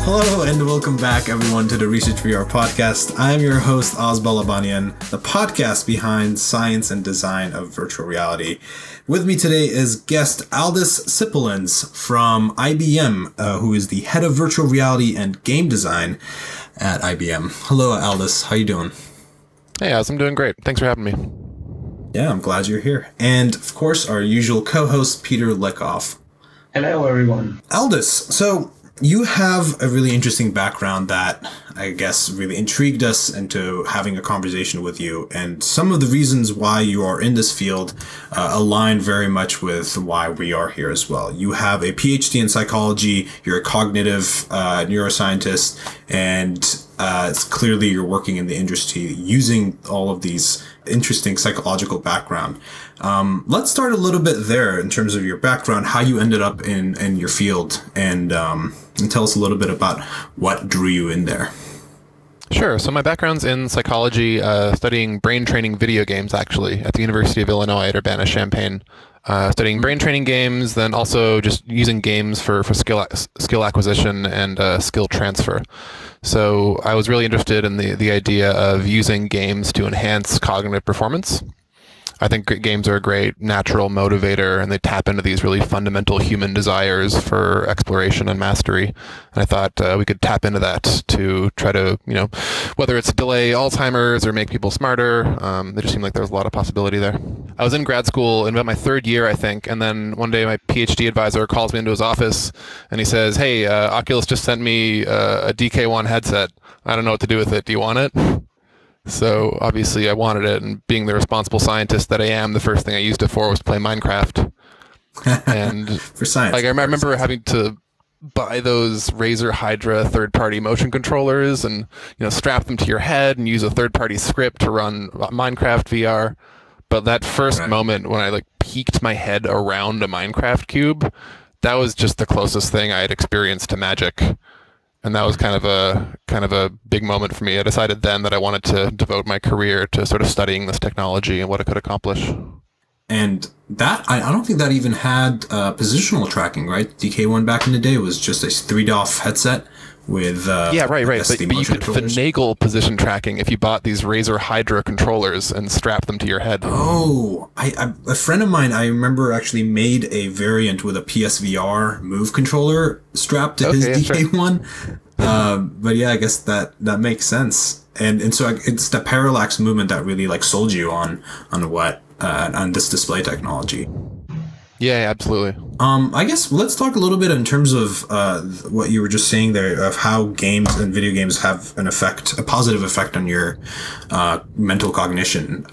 Hello and welcome back everyone to the Research VR podcast. I'm your host Oz Balabanian, the podcast behind science and design of virtual reality. With me today is guest Aldis Sipulins from IBM, who is the head of virtual reality and game design at IBM. Hello Aldis, how you doing? Hey Oz, I'm doing great. Thanks for having me. Yeah, I'm glad you're here. And of course our usual co-host Peter Lekoff. Hello everyone. Aldis, so you have a really interesting background that I guess really intrigued us into having a conversation with you. And some of the reasons why you are in this field align very much with why we are here as well. You have a PhD in psychology, you're a cognitive neuroscientist, and it's clearly you're working in the industry using all of these interesting psychological background. Let's start a little bit there in terms of your background, how you ended up in your field, and tell us a little bit about what drew you in there. Sure. So my background's in psychology, studying brain training video games, actually, at the University of Illinois at Urbana-Champaign. Studying brain training games, then also just using games for skill acquisition and skill transfer. So I was really interested in the idea of using games to enhance cognitive performance. I think games are a great natural motivator, and they tap into these really fundamental human desires for exploration and mastery. And I thought we could tap into that to try to, whether it's delay Alzheimer's or make people smarter, it just seemed like there was a lot of possibility there. I was in grad school in about my third year, I think, and then one day my PhD advisor calls me into his office, and he says, "Hey, Oculus just sent me a DK1 headset. I don't know what to do with it. Do you want it?" So obviously I wanted it, and being the responsible scientist that I am, the first thing I used it for was play Minecraft. And for science. Like I remember having to buy those Razer Hydra third-party motion controllers and strap them to your head and use a third-party script to run Minecraft VR. But that first moment when I peeked my head around a Minecraft cube, that was just the closest thing I had experienced to magic. And that was kind of a big moment for me. I decided then that I wanted to devote my career to sort of studying this technology and what it could accomplish. And that, I don't think that even had positional tracking, right? DK1 back in the day was just a 3DoF headset with yeah, right. But you could finagle position tracking if you bought these Razer Hydra controllers and strapped them to your head. Oh, a friend of mine, I remember actually made a variant with a PSVR Move controller strapped to his DK1. Sure. But yeah, I guess that makes sense. And so it's the parallax movement that really sold you on this display technology. Yeah, absolutely. I guess let's talk a little bit in terms of what you were just saying there, of how games and video games have a positive effect on your mental cognition.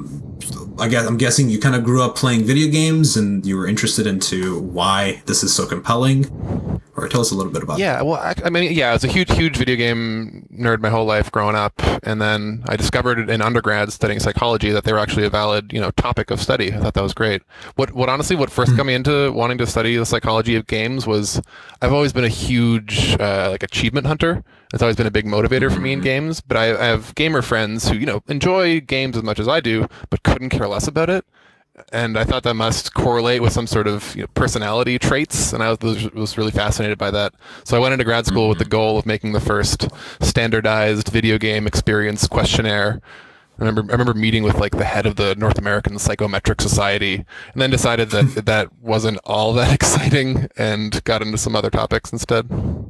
I'm guessing you kind of grew up playing video games and you were interested into why this is so compelling. Or tell us a little bit about that. Yeah, well, I was a huge video game nerd my whole life growing up, and then I discovered in undergrad studying psychology that they were actually a valid, topic of study. I thought that was great. What first got me into wanting to study the psychology of games was I've always been a huge achievement hunter. It's always been a big motivator for me in games, but I have gamer friends who, enjoy games as much as I do, but couldn't care less about it. And I thought that must correlate with some sort of personality traits, and I was really fascinated by that. So I went into grad school with the goal of making the first standardized video game experience questionnaire. I remember meeting with the head of the North American Psychometric Society, and then decided that that wasn't all that exciting, and got into some other topics instead.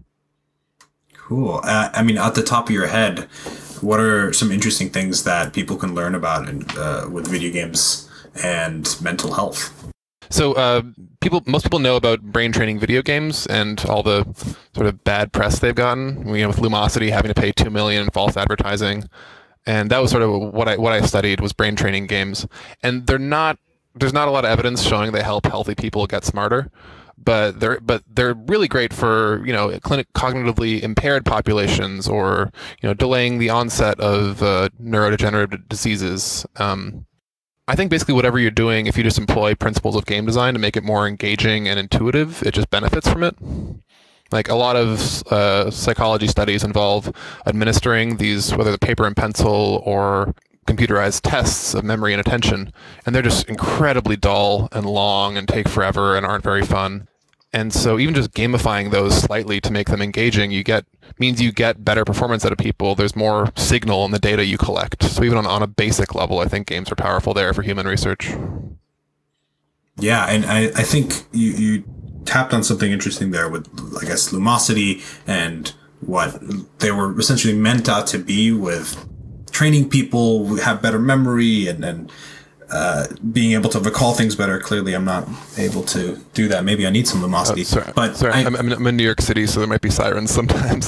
Cool. At the top of your head, what are some interesting things that people can learn about with video games and mental health? So most people know about brain training video games and all the sort of bad press they've gotten. With Lumosity having to pay $2 million in false advertising, and that was sort of what I studied was brain training games. And there's not a lot of evidence showing they help healthy people get smarter, but they're really great for cognitively impaired populations or delaying the onset of neurodegenerative diseases. I think basically whatever you're doing, if you just employ principles of game design to make it more engaging and intuitive, it just benefits from it. A lot of psychology studies involve administering these, whether the paper and pencil or computerized tests of memory and attention, and they're just incredibly dull and long and take forever and aren't very fun. And so even just gamifying those slightly to make them engaging, means you get better performance out of people. There's more signal in the data you collect. So even on a basic level, I think games are powerful there for human research. Yeah, and I think you tapped on something interesting there with, I guess, Lumosity and what they were essentially meant out to be with training people who have better memory and being able to recall things better. Clearly, I'm not able to do that. Maybe I need some Lumosity. Sorry, I'm in New York City, so there might be sirens sometimes.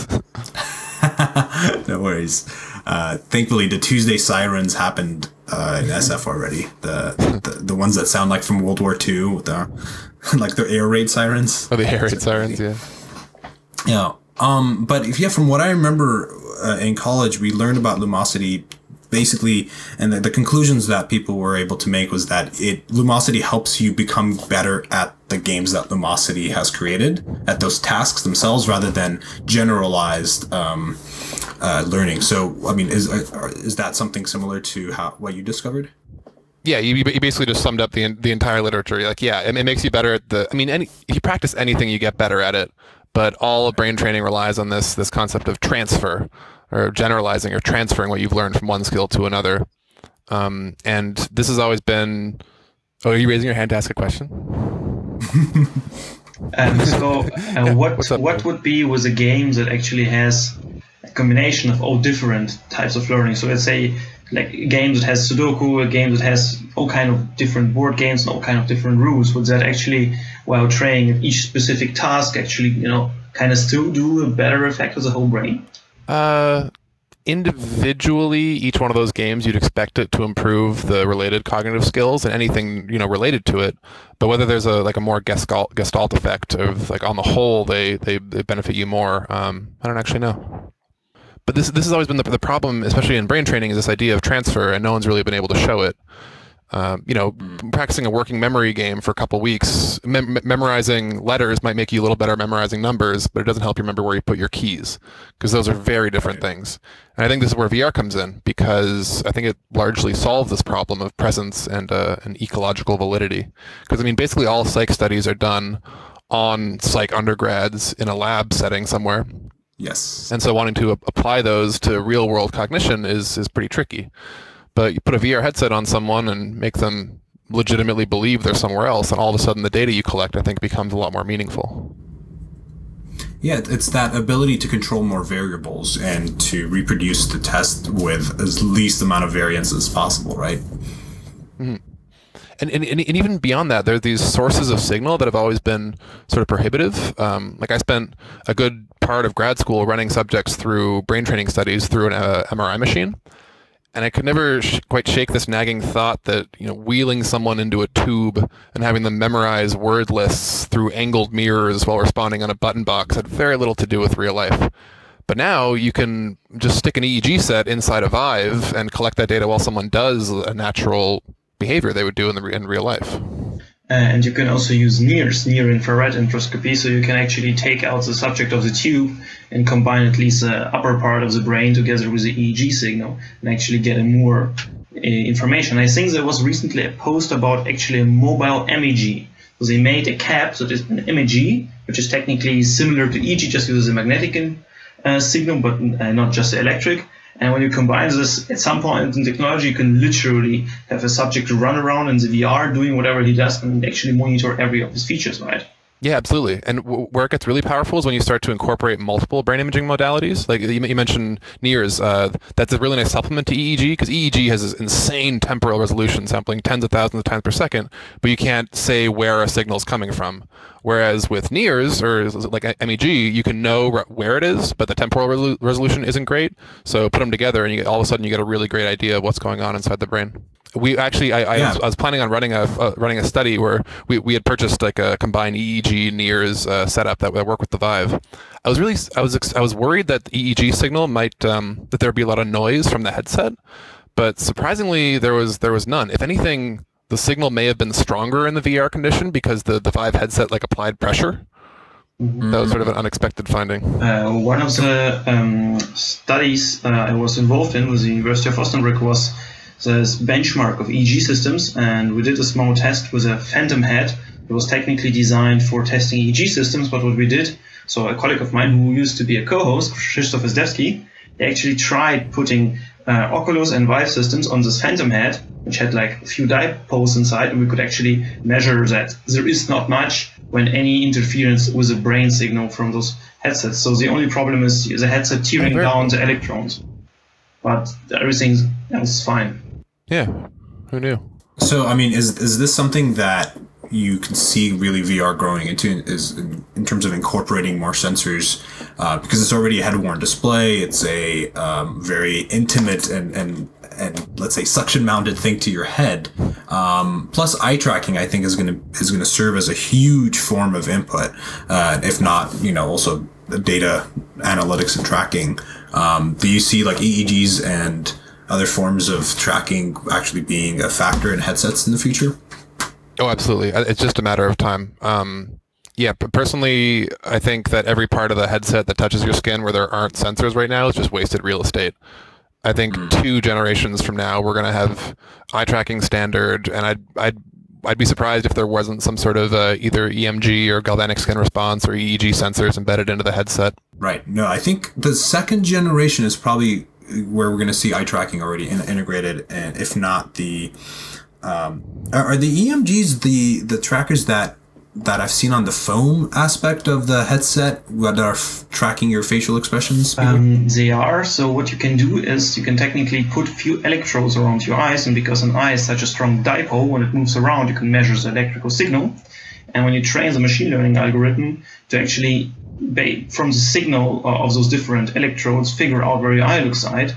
No worries. Thankfully, the Tuesday sirens happened in SF already. The ones that sound like from World War II with like the air raid sirens. Oh, the air raid sirens, yeah. Yeah. But from what I remember in college, we learned about Lumosity basically, and the conclusions that people were able to make was that Lumosity helps you become better at the games that Lumosity has created, at those tasks themselves, rather than generalized learning. So, I mean, is that something similar to what you discovered? Yeah, you basically just summed up the entire literature. Like, yeah, it makes you better at if you practice anything, you get better at it. But all of brain training relies on this concept of transfer, or generalizing or transferring what you've learned from one skill to another. And this has always been... Oh, are you raising your hand to ask a question? What would be with a game that actually has a combination of all different types of learning? So let's say like a game that has Sudoku, a game that has all kind of different board games and all kind of different rules. Would that actually, while training each specific task, actually, kind of still do a better effect as a whole brain? Individually, each one of those games, you'd expect it to improve the related cognitive skills and anything, related to it. But whether there's a more gestalt effect of like on the whole, they benefit you more. I don't actually know. But this has always been the problem, especially in brain training, is this idea of transfer, and no one's really been able to show it. Practicing a working memory game for a couple weeks, memorizing letters might make you a little better at memorizing numbers, but it doesn't help you remember where you put your keys, because those are very different things. And I think this is where VR comes in, because I think it largely solves this problem of presence and ecological validity. Because, basically all psych studies are done on psych undergrads in a lab setting somewhere. Yes. And so wanting to apply those to real world cognition is pretty tricky. But you put a VR headset on someone and make them legitimately believe they're somewhere else, and all of a sudden the data you collect, I think, becomes a lot more meaningful. Yeah, it's that ability to control more variables and to reproduce the test with as least amount of variance as possible, right? Mm-hmm. And even beyond that, there are these sources of signal that have always been sort of prohibitive. Like I spent a good part of grad school running subjects through brain training studies through an MRI machine. And I could never quite shake this nagging thought that, wheeling someone into a tube and having them memorize word lists through angled mirrors while responding on a button box had very little to do with real life. But now you can just stick an EEG set inside a Vive and collect that data while someone does a natural behavior they would do in real life. And you can also use NIRS, near-infrared endoscopy, so you can actually take out the subject of the tube and combine at least the upper part of the brain together with the EEG signal and actually get more information. I think there was recently a post about actually a mobile MEG. So they made a cap that is an MEG, which is technically similar to EEG, just uses a magnetic signal, but not just the electric. And when you combine this, at some point in technology, you can literally have a subject run around in the VR doing whatever he does and actually monitor every of his features, right? Yeah, absolutely. And where it gets really powerful is when you start to incorporate multiple brain imaging modalities. Like you mentioned NIRS, that's a really nice supplement to EEG, because EEG has this insane temporal resolution, sampling tens of thousands of times per second, but you can't say where a signal is coming from. Whereas with NIRS, or like MEG, you can know where it is, but the temporal resolution isn't great. So put them together, and all of a sudden you get a really great idea of what's going on inside the brain. We actually, I was planning on running a study where we had purchased like a combined EEG NIRS setup that worked with the Vive. I was worried that the EEG signal might that there would be a lot of noise from the headset, but surprisingly there was none. If anything, the signal may have been stronger in the VR condition because the Vive headset applied pressure. Mm-hmm. That was sort of an unexpected finding. One of the studies I was involved in with the University of Osnabrück was the benchmark of EEG systems, and we did a small test with a phantom head It was technically designed for testing EEG systems, but what we did, so a colleague of mine who used to be a co-host, Krzysztof Zdewski, they actually tried putting Oculus and Vive systems on this Phantom head, which had like a few dipoles inside, and we could actually measure that there is not much when any interference with the brain signal from those headsets. So the only problem is the headset tearing down the electrons, but everything else is fine. Yeah, who knew? So, I mean, is this something that you can see really VR growing into in terms of incorporating more sensors, because it's already a head-worn display. It's a very intimate and let's say suction-mounted thing to your head. Plus, eye tracking, I think, is going to serve as a huge form of input, if not, also data analytics and tracking. Do you see like EEGs and other forms of tracking actually being a factor in headsets in the future? Oh, absolutely. It's just a matter of time. Yeah, but personally, I think that every part of the headset that touches your skin where there aren't sensors right now is just wasted real estate. I think 2 generations from now, we're going to have eye tracking standard, and I'd be surprised if there wasn't some sort of either EMG or galvanic skin response or EEG sensors embedded into the headset. Right. No, I think the second generation is probably where we're going to see eye tracking already integrated, and if not the are the EMGs the trackers that I've seen on the foam aspect of the headset that are tracking your facial expressions? They are. So what you can do is you can technically put a few electrodes around your eyes, and because an eye is such a strong dipole, when it moves around, you can measure the electrical signal. And when you train the machine learning algorithm to actually, from the signal of those different electrodes, figure out where your eye looks like,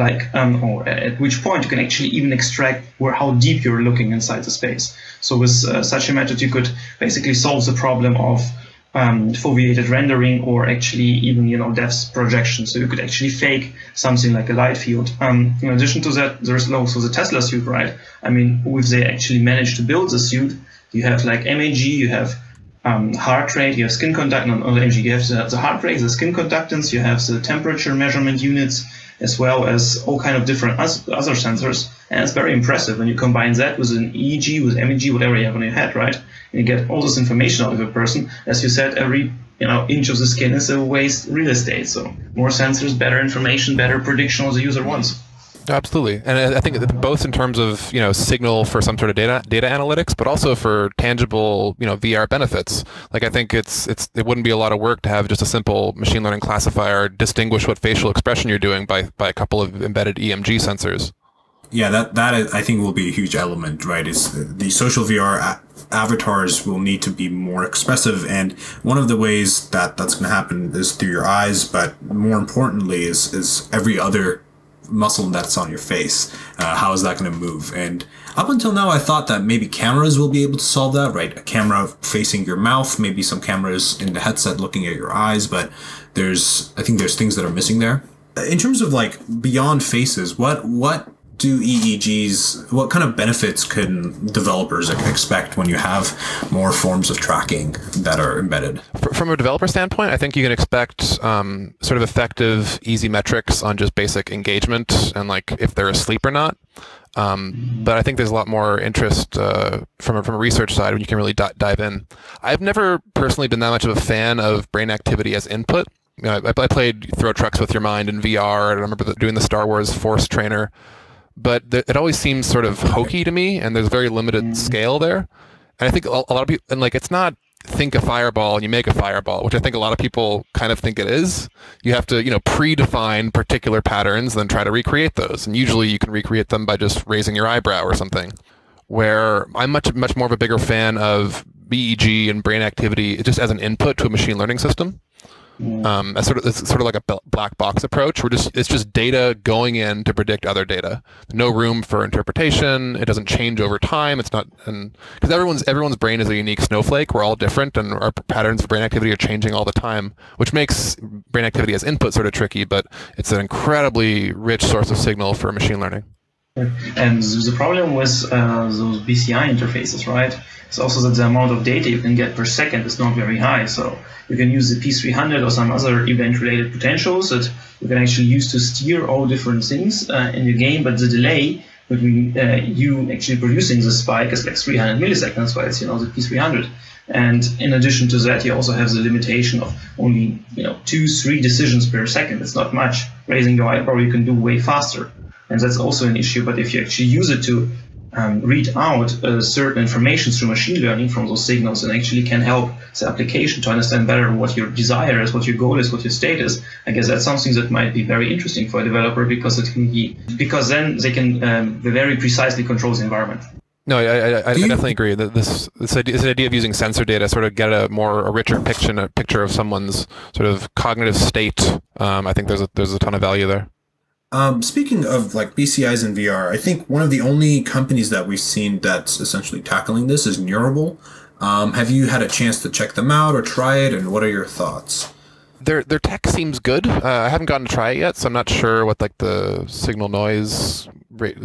or at which point you can actually even extract how deep you're looking inside the space. So with such a method, you could basically solve the problem of foveated rendering, or actually even depth projection. So you could actually fake something like a light field. In addition to that, there's also the Tesla suit, right? I mean, if they actually managed to build the suit, you have like MEG, you have heart rate, you have skin conductance, not MEG, you have the heart rate, the skin conductance, you have the temperature measurement units, as well as all kind of different other sensors. And it's very impressive when you combine that with an EEG, with MEG, whatever you have on your head, right? And you get all this information out of a person. As you said, every inch of the skin is a waste real estate. So more sensors, better information, better prediction what the user wants. Absolutely, and I think both in terms of signal for some sort of data analytics, but also for tangible VR benefits. Like I think it wouldn't be a lot of work to have just a simple machine learning classifier distinguish what facial expression you're doing by a couple of embedded EMG sensors. Yeah, that I think will be a huge element, right? Is the social VR avatars will need to be more expressive, and one of the ways that's going to happen is through your eyes, but more importantly is every other muscle that's on your face. How is that going to move? And up until now, I thought that maybe cameras will be able to solve that, right? A camera facing your mouth, maybe some cameras in the headset looking at your eyes, but I think there's things that are missing there. In terms of like beyond faces, what do EEGs, what kind of benefits can developers expect when you have more forms of tracking that are embedded? From a developer standpoint, I think you can expect sort of effective, easy metrics on just basic engagement and like if they're asleep or not. But I think there's a lot more interest from a research side when you can really dive in. I've never personally been that much of a fan of brain activity as input. I played Throw Trucks with Your Mind in VR. I remember doing the Star Wars Force Trainer. But it always seems sort of hokey to me, and there's very limited scale there. And I think a lot of people, and like it's not think a fireball and you make a fireball, which I think a lot of people kind of think it is. You have to, predefine particular patterns, then try to recreate those. And usually you can recreate them by just raising your eyebrow or something. Where I'm much more of a bigger fan of EEG and brain activity just as an input to a machine learning system. It's sort of like a black box approach. It's just data going in to predict other data. No room for interpretation. It doesn't change over time. It's not, and because everyone's brain is a unique snowflake. We're all different, and our patterns of brain activity are changing all the time, which makes brain activity as input sort of tricky. But it's an incredibly rich source of signal for machine learning. And the problem with those BCI interfaces, right? It's also that the amount of data you can get per second is not very high. So you can use the P300 or some other event-related potentials that you can actually use to steer all different things in your game. But the delay between you actually producing the spike is like 300 milliseconds, while it's the P300. And in addition to that, you also have the limitation of only 2-3 decisions per second. It's not much. Raising your eyebrow you can do way faster, and that's also an issue. But if you actually use it to read out certain information through machine learning from those signals, and actually can help the application to understand better what your desire is, what your goal is, what your state is, I guess that's something that might be very interesting for a developer, because then they can very precisely control the environment. No, I definitely agree that this idea of using sensor data sort of get a richer picture of someone's sort of cognitive state. I think there's a ton of value there. Speaking of like BCIs in VR, I think one of the only companies that we've seen that's essentially tackling this is Neurable. Have you had a chance to check them out or try it, and what are your thoughts? Their tech seems good. I haven't gotten to try it yet, so I'm not sure what like the signal noise rate.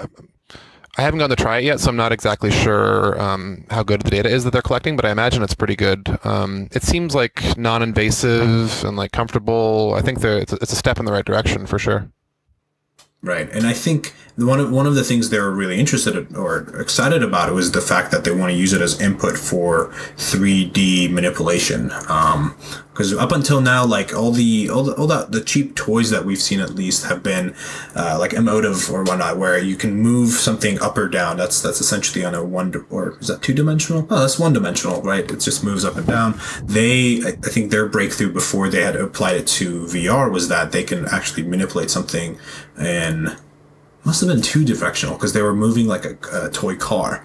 I haven't gotten to try it yet, so I'm not exactly sure how good the data is that they're collecting, but I imagine it's pretty good. It seems like non-invasive and like comfortable. I think it's a step in the right direction for sure. Right, and I think one of the things they were really interested in, or excited about it, was the fact that they want to use it as input for 3D manipulation. Because up until now, like all the cheap toys that we've seen at least have been like emotive or whatnot, where you can move something up or down. That's essentially on a or is that 2-dimensional? Oh, that's 1-dimensional, right? It just moves up and down. I think their breakthrough before they had applied it to VR was that they can actually manipulate something, and must have been 2-directional because they were moving like a toy car.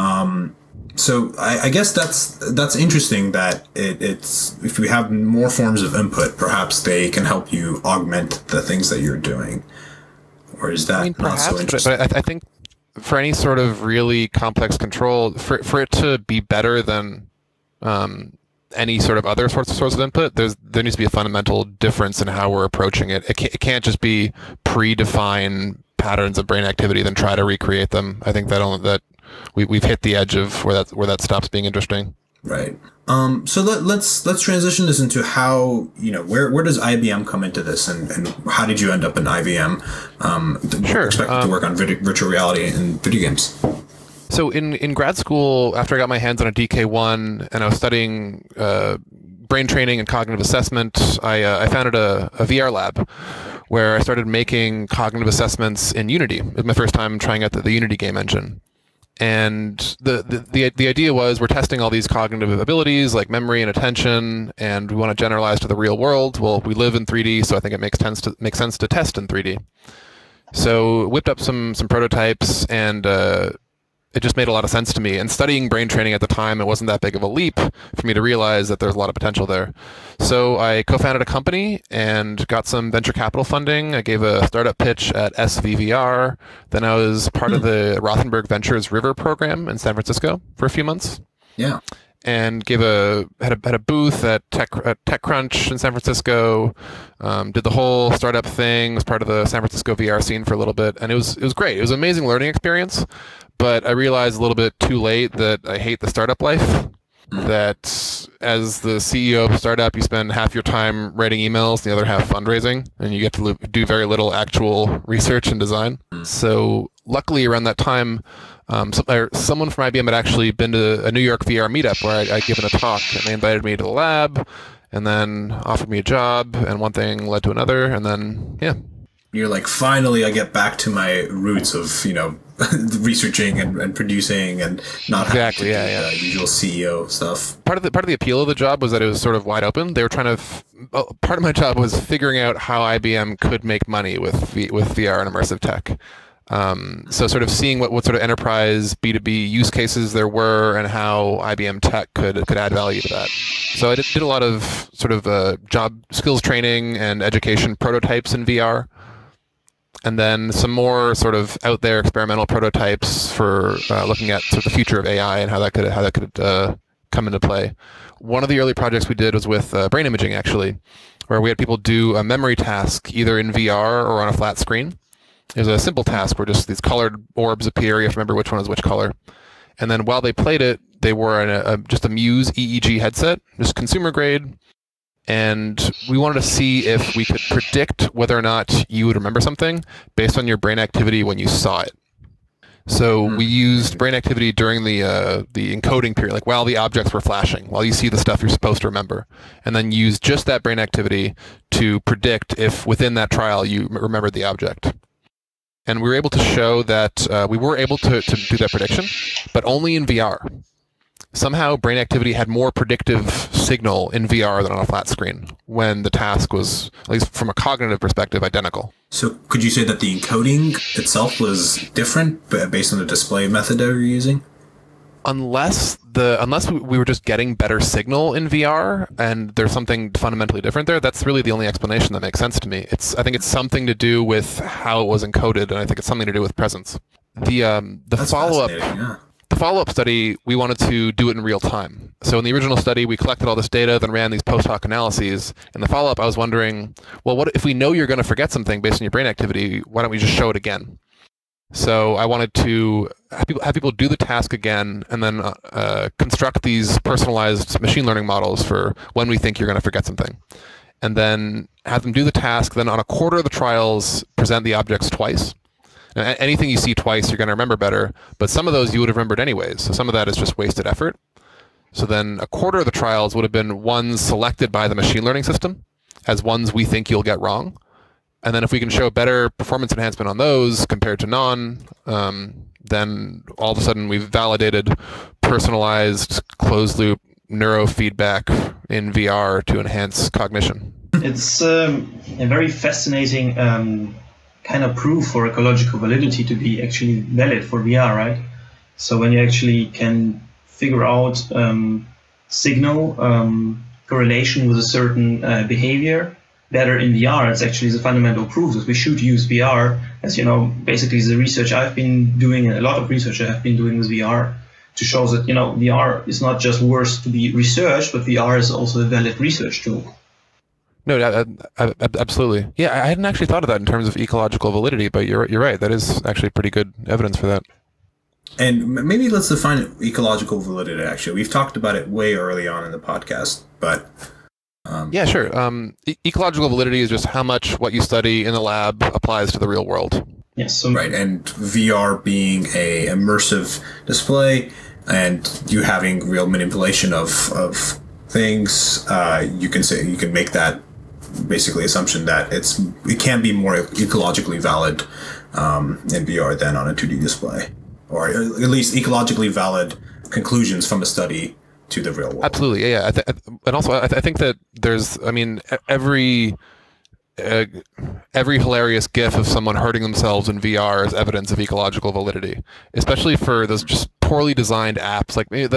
So I guess that's interesting that it's if we have more forms of input, perhaps they can help you augment the things that you're doing. Or is that not so interesting? But I think for any sort of really complex control, for it to be better than any sort of other source of input, there needs to be a fundamental difference in how we're approaching it. It can't just be predefined patterns of brain activity then try to recreate them. I think that we've hit the edge of where that stops being interesting. Right. So let's transition this into how, where does IBM come into this, and how did you end up in IBM? Sure. Expected to work on virtual reality and video games. So in grad school, after I got my hands on a DK1 and I was studying brain training and cognitive assessment, I founded a VR lab where I started making cognitive assessments in Unity. It was my first time trying out the Unity game engine. And the idea was we're testing all these cognitive abilities like memory and attention, and we want to generalize to the real world. Well, we live in 3D, so I think it makes sense to test in 3D. So whipped up some prototypes, and it just made a lot of sense to me. And studying brain training at the time, it wasn't that big of a leap for me to realize that there's a lot of potential there. So I co-founded a company and got some venture capital funding. I gave a startup pitch at SVVR. Then I was part of the Rothenberg Ventures River program in San Francisco for a few months. Yeah. And had a booth at TechCrunch in San Francisco. Did the whole startup thing. Was part of the San Francisco VR scene for a little bit, and it was great. It was an amazing learning experience. But I realized a little bit too late that I hate the startup life. That as the CEO of a startup, you spend half your time writing emails, the other half fundraising, and you get to do very little actual research and design. So luckily, around that time, someone from IBM had actually been to a New York VR meetup where I'd given a talk, and they invited me to the lab, and then offered me a job, and one thing led to another, and then, yeah. You're like, finally, I get back to my roots of, researching and producing and not having to do the usual CEO stuff. Part of the appeal of the job was that it was sort of wide open. They were trying to. Part of my job was figuring out how IBM could make money with VR and immersive tech. So sort of seeing what sort of enterprise B2B use cases there were and how IBM tech could add value to that. So I did a lot of sort of job skills training and education prototypes in VR. And then some more sort of out there experimental prototypes for looking at sort of the future of AI and how that could come into play. One of the early projects we did was with brain imaging, actually, where we had people do a memory task either in VR or on a flat screen. It was a simple task where just these colored orbs appear. You have to remember which one is which color. And then while they played it, they wore just a Muse EEG headset, just consumer grade. And we wanted to see if we could predict whether or not you would remember something based on your brain activity when you saw it. So we used brain activity during the encoding period, like while the objects were flashing, while you see the stuff you're supposed to remember, and then used just that brain activity to predict if within that trial you remembered the object. And we were able to show that we were able to do that prediction, but only in VR. Somehow brain activity had more predictive signal in VR than on a flat screen when the task was, at least from a cognitive perspective, identical. So could you say that the encoding itself was different based on the display method that you're using? Unless we were just getting better signal in VR and there's something fundamentally different there, that's really the only explanation that makes sense to me. I think it's something to do with how it was encoded, and I think it's something to do with presence. That's follow-up yeah. The follow-up study, we wanted to do it in real time. So in the original study, we collected all this data, then ran these post-hoc analyses. In the follow-up, I was wondering, well, what if we know you're going to forget something based on your brain activity? Why don't we just show it again? So I wanted to have people do the task again and then construct these personalized machine learning models for when we think you're going to forget something. And then have them do the task, then on a quarter of the trials, present the objects twice. Now, anything you see twice, you're going to remember better, but some of those you would have remembered anyways. So some of that is just wasted effort. So then a quarter of the trials would have been ones selected by the machine learning system as ones we think you'll get wrong. And then if we can show better performance enhancement on those compared to none, then all of a sudden we've validated personalized closed-loop neurofeedback in VR to enhance cognition. It's a very fascinating kind of proof for ecological validity to be actually valid for VR, right? So when you actually can figure out signal correlation with a certain behavior better in VR, it's actually the fundamental proof that we should use VR. As you know, basically the research I've been doing, and a lot of research I have been doing with VR, to show that, you know, VR is not just worth to be researched, but VR is also a valid research tool. No, absolutely. Yeah, I hadn't actually thought of that in terms of ecological validity, but you're right. That is actually pretty good evidence for that. And maybe let's define ecological validity, actually. We've talked about it way early on in the podcast, but... yeah, sure. Ecological validity is just how much what you study in the lab applies to the real world. Yes. Right, and VR being a immersive display and you having real manipulation of things, you can make that basically assumption that it can be more ecologically valid in VR than on a 2D display, or at least ecologically valid conclusions from a study to the real world. Absolutely, yeah. And also, I think that there's, I mean, every hilarious GIF of someone hurting themselves in VR is evidence of ecological validity, especially for those just poorly designed apps like maybe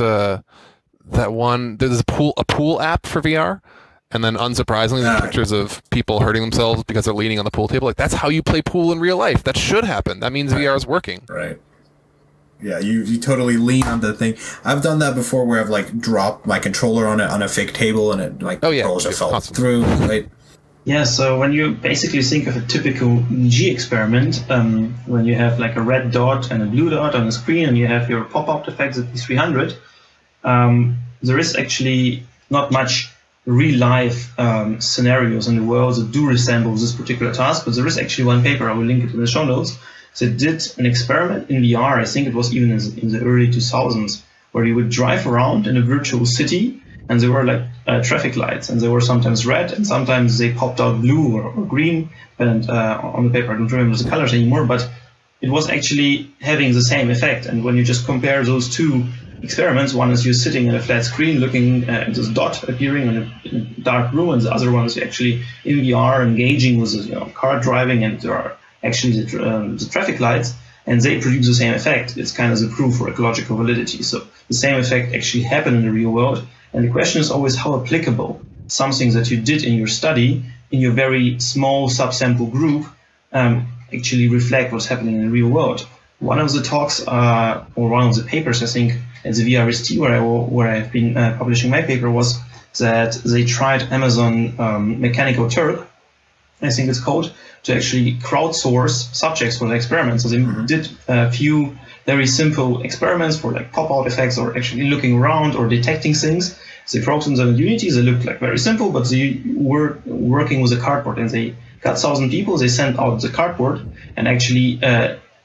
that one. There's a pool app for VR. And then, unsurprisingly, there's pictures of people hurting themselves because they're leaning on the pool table. Like, that's how you play pool in real life. That should happen. That means VR is working. Right. Yeah, you totally lean on the thing. I've done that before, where I've like dropped my controller on a fake table, and it like controller just fell through. Right. Yeah. So when you basically think of a typical EEG experiment, when you have like a red dot and a blue dot on the screen, and you have your pop-out effects at P300, there is actually not much real life scenarios in the world that do resemble this particular task, but there is actually one paper, I will link it in the show notes, that did an experiment in VR, I think it was even in the early 2000s, where you would drive around in a virtual city, and there were like traffic lights, and they were sometimes red, and sometimes they popped out blue or green, and on the paper, I don't remember the colors anymore, but it was actually having the same effect. And when you just compare those two experiments, one is you sitting in a flat screen looking at this dot appearing in a dark room, and the other one is actually in VR engaging with car driving, and there are actually the traffic lights, and they produce the same effect. It's kind of the proof for ecological validity. So the same effect actually happened in the real world, and the question is always how applicable something that you did in your study in your very small subsample group actually reflect what's happening in the real world. One of the talks or one of the papers, I think, at the VRST where I've been publishing my paper, was that they tried Amazon Mechanical Turk, I think it's called, to actually crowdsource subjects for the experiment. So they did a few very simple experiments for like pop-out effects or actually looking around or detecting things. So they programmed them in Unity. They looked like very simple, but they were working with a cardboard, and they got 1,000 people. They sent out the cardboard and actually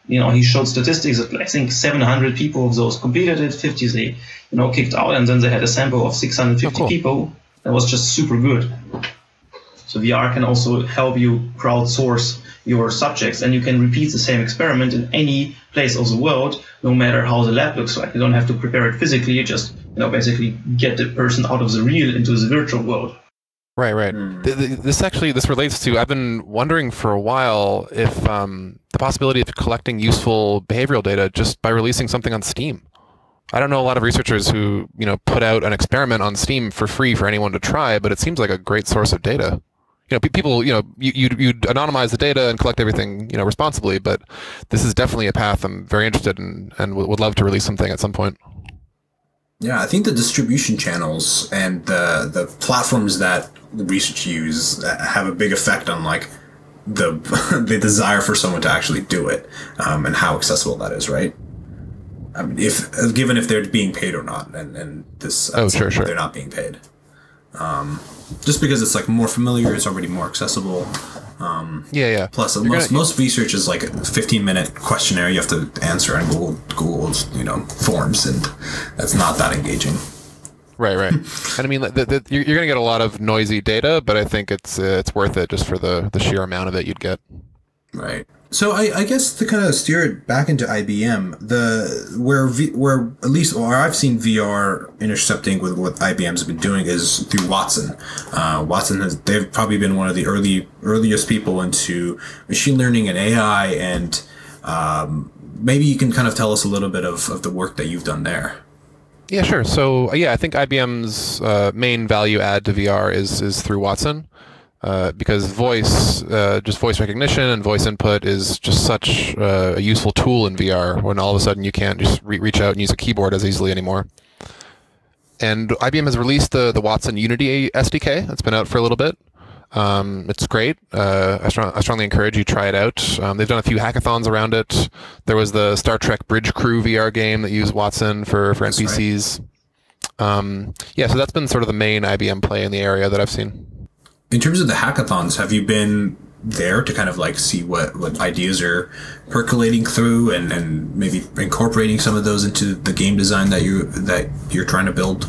he showed statistics that I think 700 people of those completed it, 50 they kicked out, and then they had a sample of 650 people. That was just super good. So VR can also help you crowdsource your subjects, and you can repeat the same experiment in any place of the world, no matter how the lab looks like. You don't have to prepare it physically. You just basically get the person out of the real into the virtual world. Right. This relates to, I've been wondering for a while if the possibility of collecting useful behavioral data just by releasing something on Steam. I don't know a lot of researchers who, put out an experiment on Steam for free for anyone to try, but it seems like a great source of data. People, you'd anonymize the data and collect everything, responsibly, but this is definitely a path I'm very interested in and would love to release something at some point. Yeah, I think the distribution channels and the platforms that the research use have a big effect on the the desire for someone to actually do it, and how accessible that is, right? I mean, if they're being paid or not, and this sure. They're not being paid. Just because it's more familiar, it's already more accessible. Yeah. Plus, most research is a 15-minute questionnaire you have to answer on Google's forms, and that's not that engaging. Right. And I mean, you're going to get a lot of noisy data, but I think it's worth it just for the sheer amount of it you'd get. Right. So I guess to kind of steer it back into IBM, where I've seen VR intercepting with what IBM's been doing is through Watson. They've probably been one of the earliest people into machine learning and AI, and maybe you can kind of tell us a little bit of the work that you've done there. Yeah, sure. So I think IBM's main value add to VR is through Watson. Because voice recognition and voice input is just such a useful tool in VR when all of a sudden you can't just reach out and use a keyboard as easily anymore. And IBM has released the Watson Unity SDK. It's been out for a little bit. It's great. I strongly encourage you to try it out. They've done a few hackathons around it. There was the Star Trek Bridge Crew VR game that used Watson for NPCs. Right. So that's been sort of the main IBM play in the area that I've seen. In terms of the hackathons, have you been there to kind of see what ideas are percolating through and maybe incorporating some of those into the game design that you're trying to build?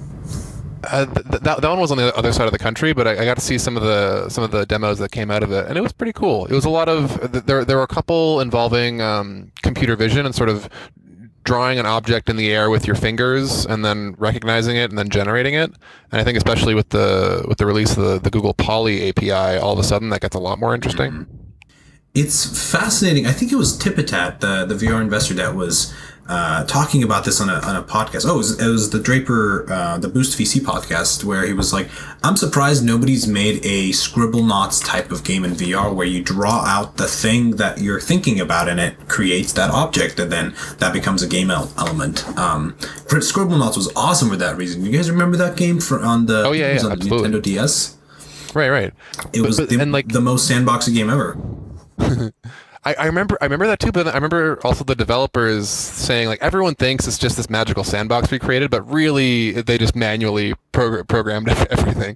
That one was on the other side of the country, but I got to see some of the demos that came out of it, and it was pretty cool. It was a lot of there were a couple involving computer vision and sort of drawing an object in the air with your fingers and then recognizing it and then generating it. And I think especially with the release of the Google Poly API, all of a sudden that gets a lot more interesting. Mm-hmm. It's fascinating. I think it was Tipitat, the VR investor, that was talking about this on a podcast. Oh, it was the Draper, the Boost VC podcast, where he was like, I'm surprised nobody's made a Scribblenauts type of game in VR where you draw out the thing that you're thinking about and it creates that object, and then that becomes a game element. Scribblenauts was awesome for that reason. You guys remember that game on the Nintendo DS? Right. It was the most sandboxy game ever. I remember that too, but I remember also the developers saying everyone thinks it's just this magical sandbox we created, but really they just manually programmed everything.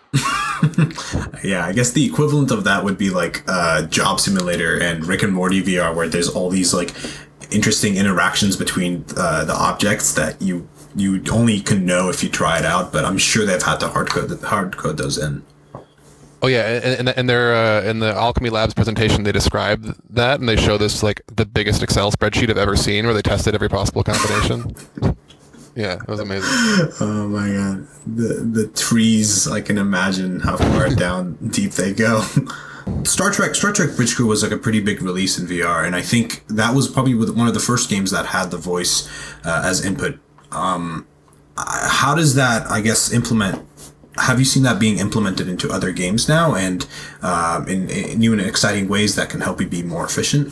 Yeah, I guess the equivalent of that would be Job Simulator and Rick and Morty VR, where there's all these interesting interactions between the objects that you only can know if you try it out. But I'm sure they've had to hard code those in. Oh yeah, and they're in the Alchemy Labs presentation they described that, and they show this the biggest Excel spreadsheet I've ever seen, where they tested every possible combination. Yeah, it was amazing. Oh my god, the trees! I can imagine how far down deep they go. Star Trek Bridge Crew was a pretty big release in VR, and I think that was probably one of the first games that had the voice as input. How does that, I guess, implement? Have you seen that being implemented into other games now, and in new and exciting ways that can help you be more efficient?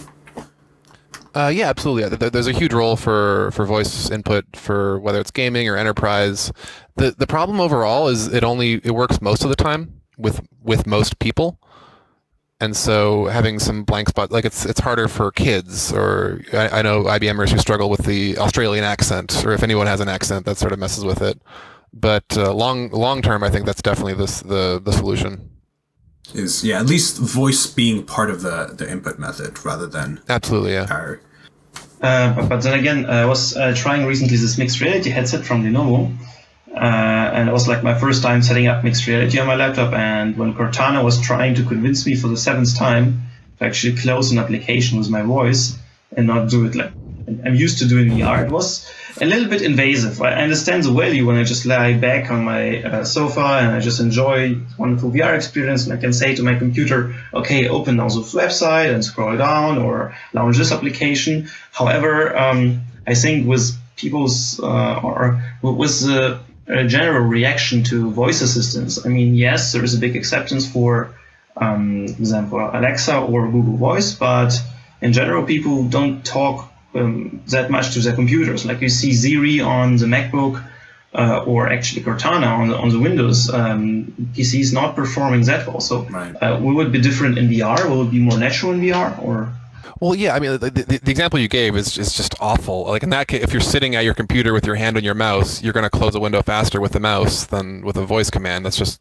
Yeah, absolutely. There's a huge role for voice input for whether it's gaming or enterprise. The problem overall is it works most of the time with most people, and so having some blank spot, it's harder for kids, or I know IBMers who struggle with the Australian accent, or if anyone has an accent, that sort of messes with it. But long term, I think that's definitely the solution. is at least voice being part of the input method rather than absolutely, yeah. power. But then again, I was trying recently this mixed reality headset from Lenovo, and it was like my first time setting up mixed reality on my laptop. And when Cortana was trying to convince me for the 7th time to actually close an application with my voice and not do it like I'm used to doing VR, it was a little bit invasive. I understand the value when I just lie back on my sofa and I just enjoy wonderful VR experience, and I can say to my computer, okay, open now this website and scroll down or launch this application. However, I think with people's or with the general reaction to voice assistants, I mean, yes, there is a big acceptance for example, Alexa or Google Voice, but in general, people don't talk that much to their computers. Like you see Siri on the MacBook or actually Cortana on the Windows PC is not performing that well. So will it be different in VR? Will it be more natural in VR? Or well, yeah. I mean, the example you gave is just awful. Like in that case, if you're sitting at your computer with your hand on your mouse, you're going to close a window faster with the mouse than with a voice command. That's just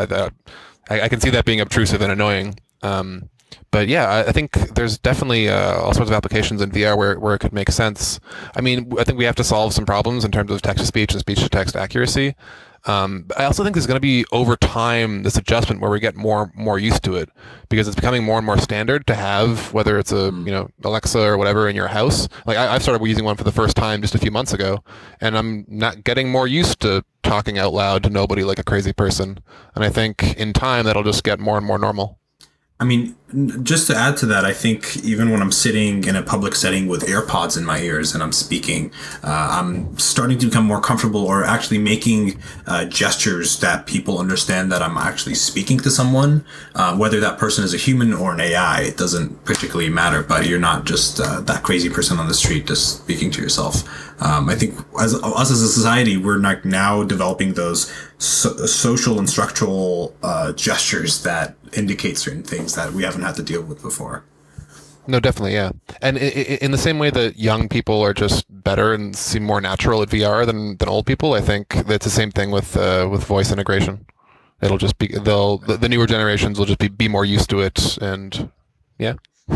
I can see that being obtrusive and annoying. But yeah, I think there's definitely all sorts of applications in VR where it could make sense. I mean, I think we have to solve some problems in terms of text-to-speech and speech-to-text accuracy. But I also think there's going to be, over time, this adjustment where we get more used to it, because it's becoming more and more standard to have, whether it's a Alexa or whatever in your house. Like I've started using one for the first time just a few months ago, and I'm not getting more used to talking out loud to nobody like a crazy person. And I think in time that'll just get more and more normal. I mean, just to add to that, I think even when I'm sitting in a public setting with AirPods in my ears and I'm speaking, I'm starting to become more comfortable or actually making gestures that people understand that I'm actually speaking to someone. Whether that person is a human or an AI, it doesn't particularly matter, but you're not just that crazy person on the street just speaking to yourself. I think as us as a society, we're now developing those social and structural gestures that indicate certain things that we haven't had to deal with before. No, definitely, yeah. And in the same way that young people are just better and seem more natural at VR than old people, I think that's the same thing with voice integration. It'll just be the newer generations will just be more used to it, and yeah.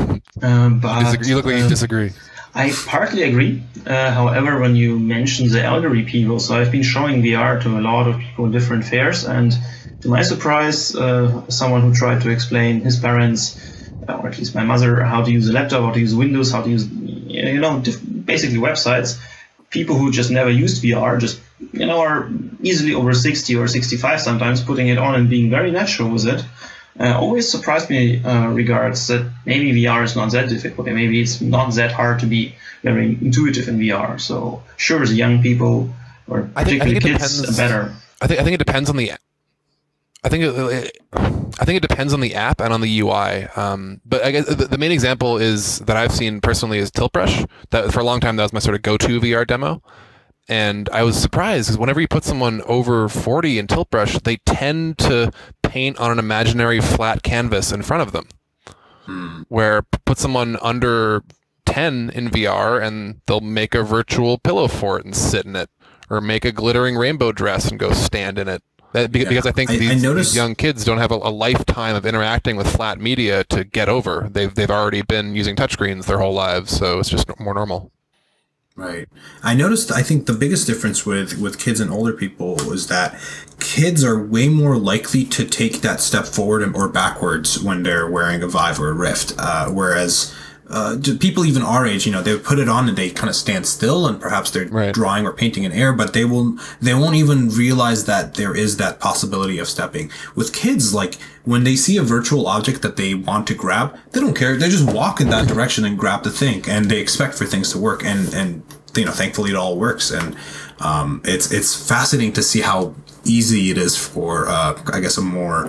But you look like you disagree. I partly agree. However, when you mention the elderly people, so I've been showing VR to a lot of people in different fairs, and to my surprise, someone who tried to explain his parents, or at least my mother, how to use a laptop, how to use Windows, how to use, basically websites. People who just never used VR, just are easily over 60 or 65 sometimes, putting it on and being very natural with it. Always surprised me regards that maybe VR is not that difficult, and maybe it's not that hard to be very intuitive in VR. So sure, the young people or particularly kids are better. I think it depends on the. I think it depends on the app and on the UI. But I guess the main example is that I've seen personally is Tilt Brush. That for a long time that was my sort of go-to VR demo. And I was surprised because whenever you put someone over 40 in Tilt Brush, they tend to paint on an imaginary flat canvas in front of them. Where put someone under 10 in VR and they'll make a virtual pillow fort and sit in it, or make a glittering rainbow dress and go stand in it. Because I think these young kids don't have a lifetime of interacting with flat media to get over. They've already been using touchscreens their whole lives, so it's just more normal. Right. I think the biggest difference with kids and older people is that kids are way more likely to take that step forward or backwards when they're wearing a Vive or a Rift, whereas people even our age, they put it on and they kind of stand still and perhaps they're drawing or painting in air, but they won't even realize that there is that possibility of stepping. With kids, like when they see a virtual object that they want to grab, they don't care. They just walk in that direction and grab the thing, and they expect for things to work. And thankfully it all works. And it's fascinating to see how easy it is for I guess a more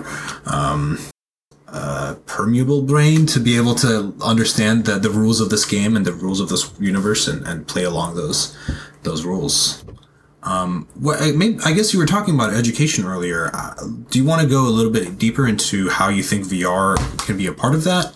permeable brain to be able to understand the rules of this game and the rules of this universe and play along those rules. I guess you were talking about education earlier. Do you want to go a little bit deeper into how you think VR can be a part of that?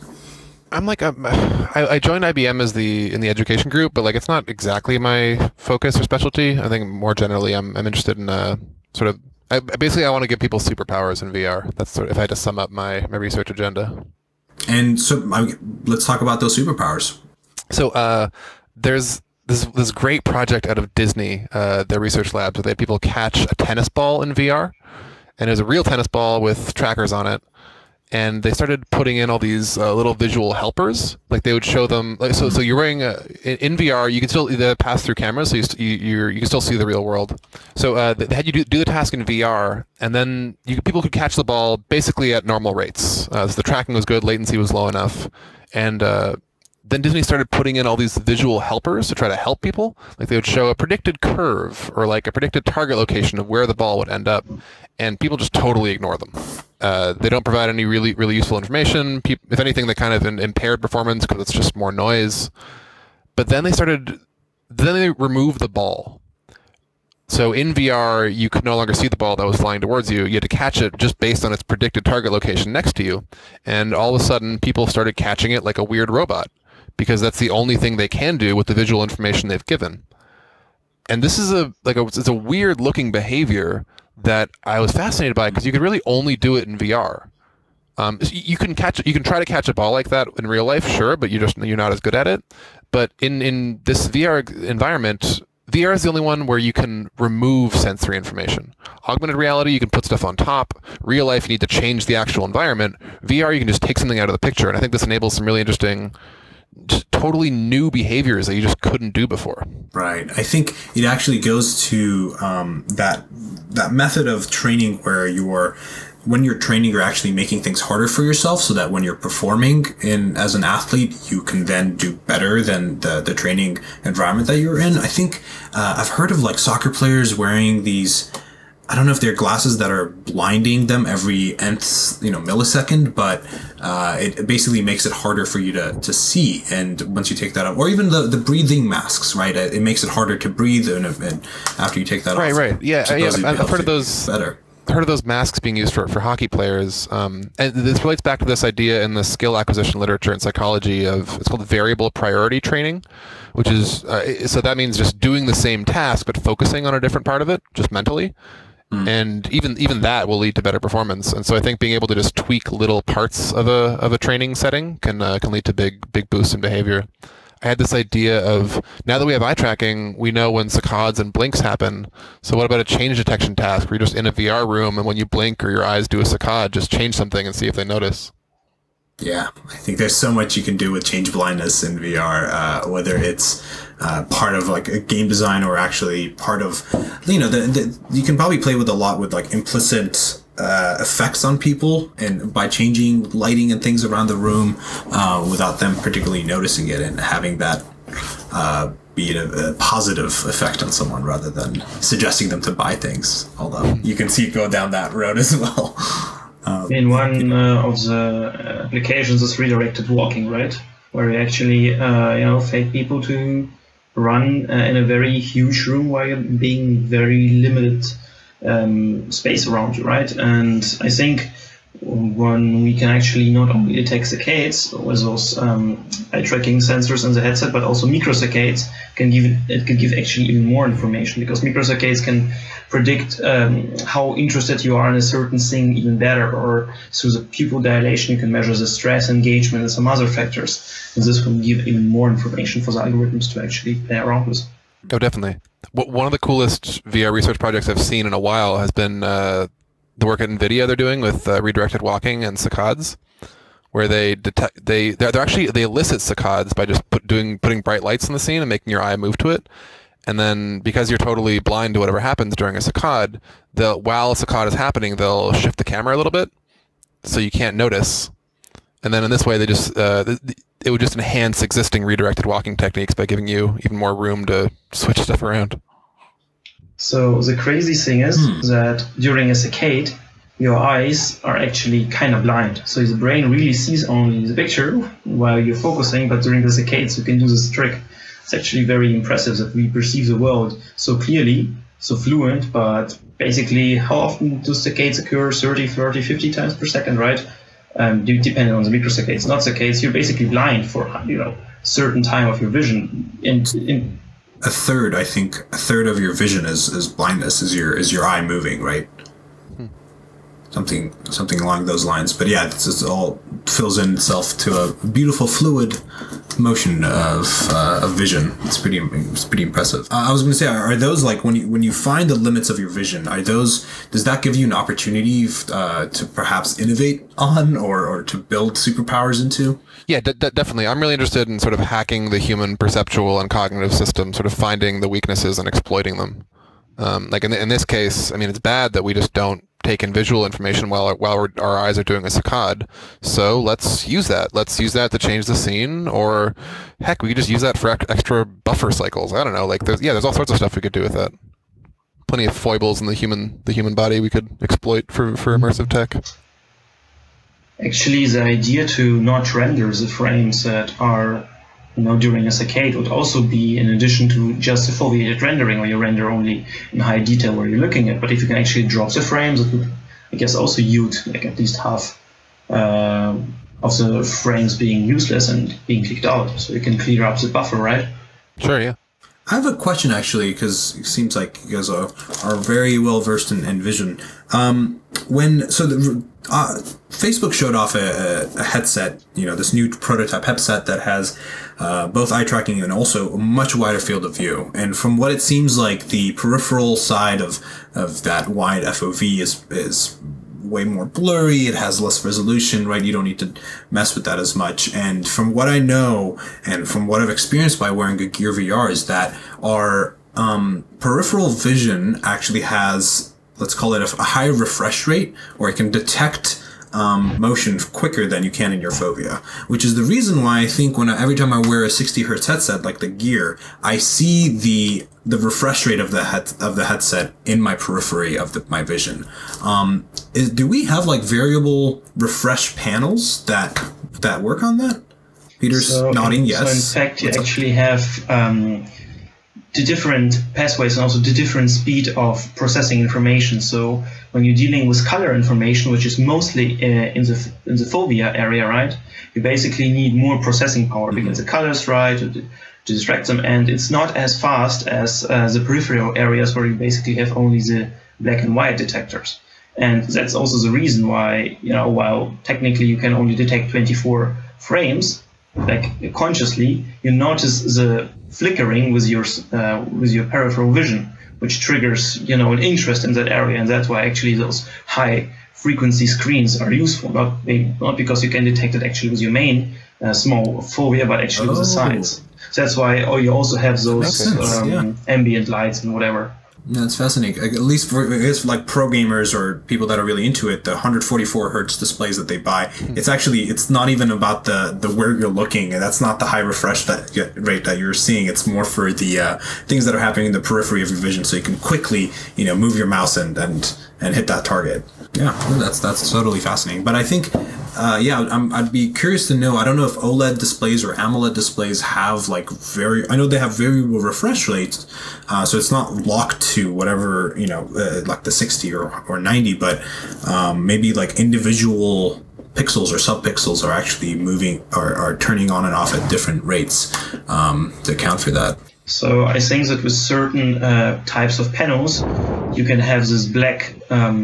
I joined IBM in the education group, but it's not exactly my focus or specialty. I think more generally I'm interested in sort of Basically, I want to give people superpowers in VR. That's sort of, if I had to sum up my research agenda. And so let's talk about those superpowers. So there's this great project out of Disney, their research labs, where they had people catch a tennis ball in VR, and it was a real tennis ball with trackers on it. And they started putting in all these little visual helpers. Like they would show them. Like, so you're wearing in VR. You can still pass through cameras, so you can still see the real world. So they had you do the task in VR, and then people could catch the ball basically at normal rates. So the tracking was good, latency was low enough, and then Disney started putting in all these visual helpers to try to help people. Like they would show a predicted curve or like a predicted target location of where the ball would end up, and people just totally ignore them. They don't provide any really useful information. If anything, they kind of impaired performance because it's just more noise. But then they removed the ball. So in VR, you could no longer see the ball that was flying towards you. You had to catch it just based on its predicted target location next to you. And all of a sudden, people started catching it like a weird robot, because that's the only thing they can do with the visual information they've given. And this is it's a weird looking behavior that I was fascinated by, because you could really only do it in VR. You can try to catch a ball like that in real life, sure, but you're not as good at it. But in this VR environment, VR is the only one where you can remove sensory information. Augmented reality, you can put stuff on top. Real life, you need to change the actual environment. VR, you can just take something out of the picture, and I think this enables some really interesting, just totally new behaviors that you just couldn't do before. Right. I think it actually goes to that method of training where when you're training, you're actually making things harder for yourself, so that when you're performing as an athlete, you can then do better than the training environment that you're in. I think I've heard of like soccer players wearing these, I don't know if they're glasses that are blinding them every nth, millisecond, but it basically makes it harder for you to see. And once you take that off, or even the breathing masks, right? It makes it harder to breathe, and after you take that off. Right. Yeah. I've heard of those. Better. Heard of those masks being used for hockey players. And this relates back to this idea in the skill acquisition literature and psychology it's called variable priority training, which is, so that means just doing the same task, but focusing on a different part of it, just mentally. And even that will lead to better performance. And so I think being able to just tweak little parts of a training setting can lead to big boosts in behavior. I had this idea of, now that we have eye tracking, we know when saccades and blinks happen. So what about a change detection task where you're just in a VR room, and when you blink or your eyes do a saccade, just change something and see if they notice? Yeah, I think there's so much you can do with change blindness in VR, whether it's part of like a game design or actually part of, you can probably play with a lot with like implicit effects on people, and by changing lighting and things around the room without them particularly noticing it, and having that be a positive effect on someone rather than suggesting them to buy things. Although you can see it go down that road as well. In one of the applications is redirected walking, right? Where you actually fake people to run in a very huge room while you're being very limited space around you, right? And I think when we can actually not only detect saccades with those eye tracking sensors in the headset, but also microsaccades, it can give actually even more information, because microsaccades can predict how interested you are in a certain thing even better, or through the pupil dilation you can measure the stress, engagement, and some other factors, and this will give even more information for the algorithms to actually play around with. Oh, definitely. One of the coolest VR research projects I've seen in a while has been the work at NVIDIA they're doing with redirected walking and saccades, where they elicit saccades by just putting bright lights in the scene and making your eye move to it. And then because you're totally blind to whatever happens during a saccade, while a saccade is happening, they'll shift the camera a little bit so you can't notice. And then in this way, they just it would just enhance existing redirected walking techniques by giving you even more room to switch stuff around. So the crazy thing is that during a saccade, your eyes are actually kind of blind. So the brain really sees only the picture while you're focusing, but during the saccades, you can do this trick. It's actually very impressive that we perceive the world so clearly, so fluent, but basically how often do saccades occur? 30, 40, 50 times per second, right? Depending on the microsaccades. Not saccades, you're basically blind for certain time of your vision. A third of your vision is blindness, is your eye moving, right? something along those lines. But yeah, it's all fills in itself to a beautiful fluid motion of vision. It's pretty impressive. I was going to say, are those like when you find the limits of your vision? Does that give you an opportunity to perhaps innovate on or to build superpowers into? Yeah, definitely. I'm really interested in sort of hacking the human perceptual and cognitive system, sort of finding the weaknesses and exploiting them. Like in this case, I mean, it's bad that we just don't take in visual information while our eyes are doing a saccade. So let's use that. Let's use that to change the scene, or heck, we could just use that for extra buffer cycles. I don't know. Like there's all sorts of stuff we could do with that. Plenty of foibles in the human body we could exploit for immersive tech. Actually, the idea to not render the frames that are during a saccade would also be in addition to just the foveated rendering, where you render only in high detail where you're looking at. But if you can actually drop the frames, it would, I guess, also yield like at least half of the frames being useless and being kicked out. So you can clear up the buffer, right? Sure, yeah. I have a question, actually, because it seems like you guys are very well versed in vision. Facebook showed off a headset, this new prototype headset that has both eye tracking and also a much wider field of view. And from what it seems like, the peripheral side of that wide FOV is way more blurry. It has less resolution, right? You don't need to mess with that as much. And from what I know and from what I've experienced by wearing a Gear VR is that our peripheral vision actually has, let's call it a high refresh rate, or it can detect motion quicker than you can in your fovea, which is the reason why I think every time I wear a 60 hertz headset like the Gear, I see the refresh rate of the headset in my periphery of my vision. Do we have like variable refresh panels that work on that? Peter's nodding yes. So in fact, you actually have the different pathways and also the different speed of processing information. So when you're dealing with color information, which is mostly in the fovea area, right, you basically need more processing power because the colors, right, to distract them, and it's not as fast as the peripheral areas where you basically have only the black and white detectors. And that's also the reason why, while technically you can only detect 24 frames, like consciously, you notice the flickering with your peripheral vision, which triggers an interest in that area, and that's why actually those high frequency screens are useful. Not because you can detect it actually with your main small fovea, but actually with the sides. So that's why you also have those ambient lights and whatever. Yeah, it's fascinating. At least for like pro gamers or people that are really into it, the 144 hertz displays that they buy, it's not even about the where you're looking, and that's not the high refresh rate that you're seeing. It's more for the things that are happening in the periphery of your vision, so you can quickly move your mouse and hit that target. Yeah, that's totally fascinating. But I think I'd be curious to know. I don't know if OLED displays or AMOLED displays have I know they have variable refresh rates, so it's not locked to whatever like the 60 or 90, but maybe like individual pixels or subpixels are actually moving or are turning on and off at different rates to account for that. So I think that with certain types of panels, you can have this black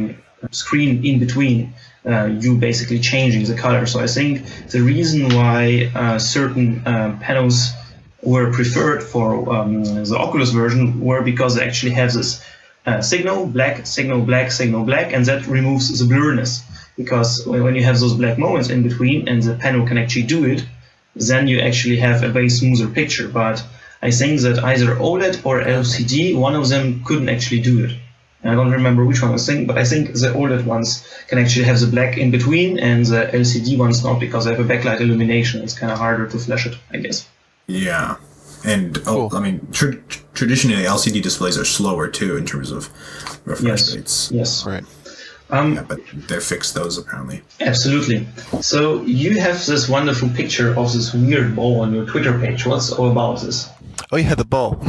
screen in between, you basically changing the color. So I think the reason why certain panels were preferred for the Oculus version were because they actually have this signal black, signal black, signal black, and that removes the blurriness. Because when you have those black moments in between and the panel can actually do it, then you actually have a very smoother picture. But I think that either OLED or LCD, one of them couldn't actually do it. I don't remember which one I think, but I think the OLED ones can actually have the black in between, and the LCD ones not, because they have a backlight illumination. It's kind of harder to flash it, I guess. Yeah, and cool. I mean, traditionally LCD displays are slower too in terms of refresh rates. Yes, right. But they're fixed those apparently. Absolutely. So you have this wonderful picture of this weird ball on your Twitter page. What's all about this? Oh yeah, the ball.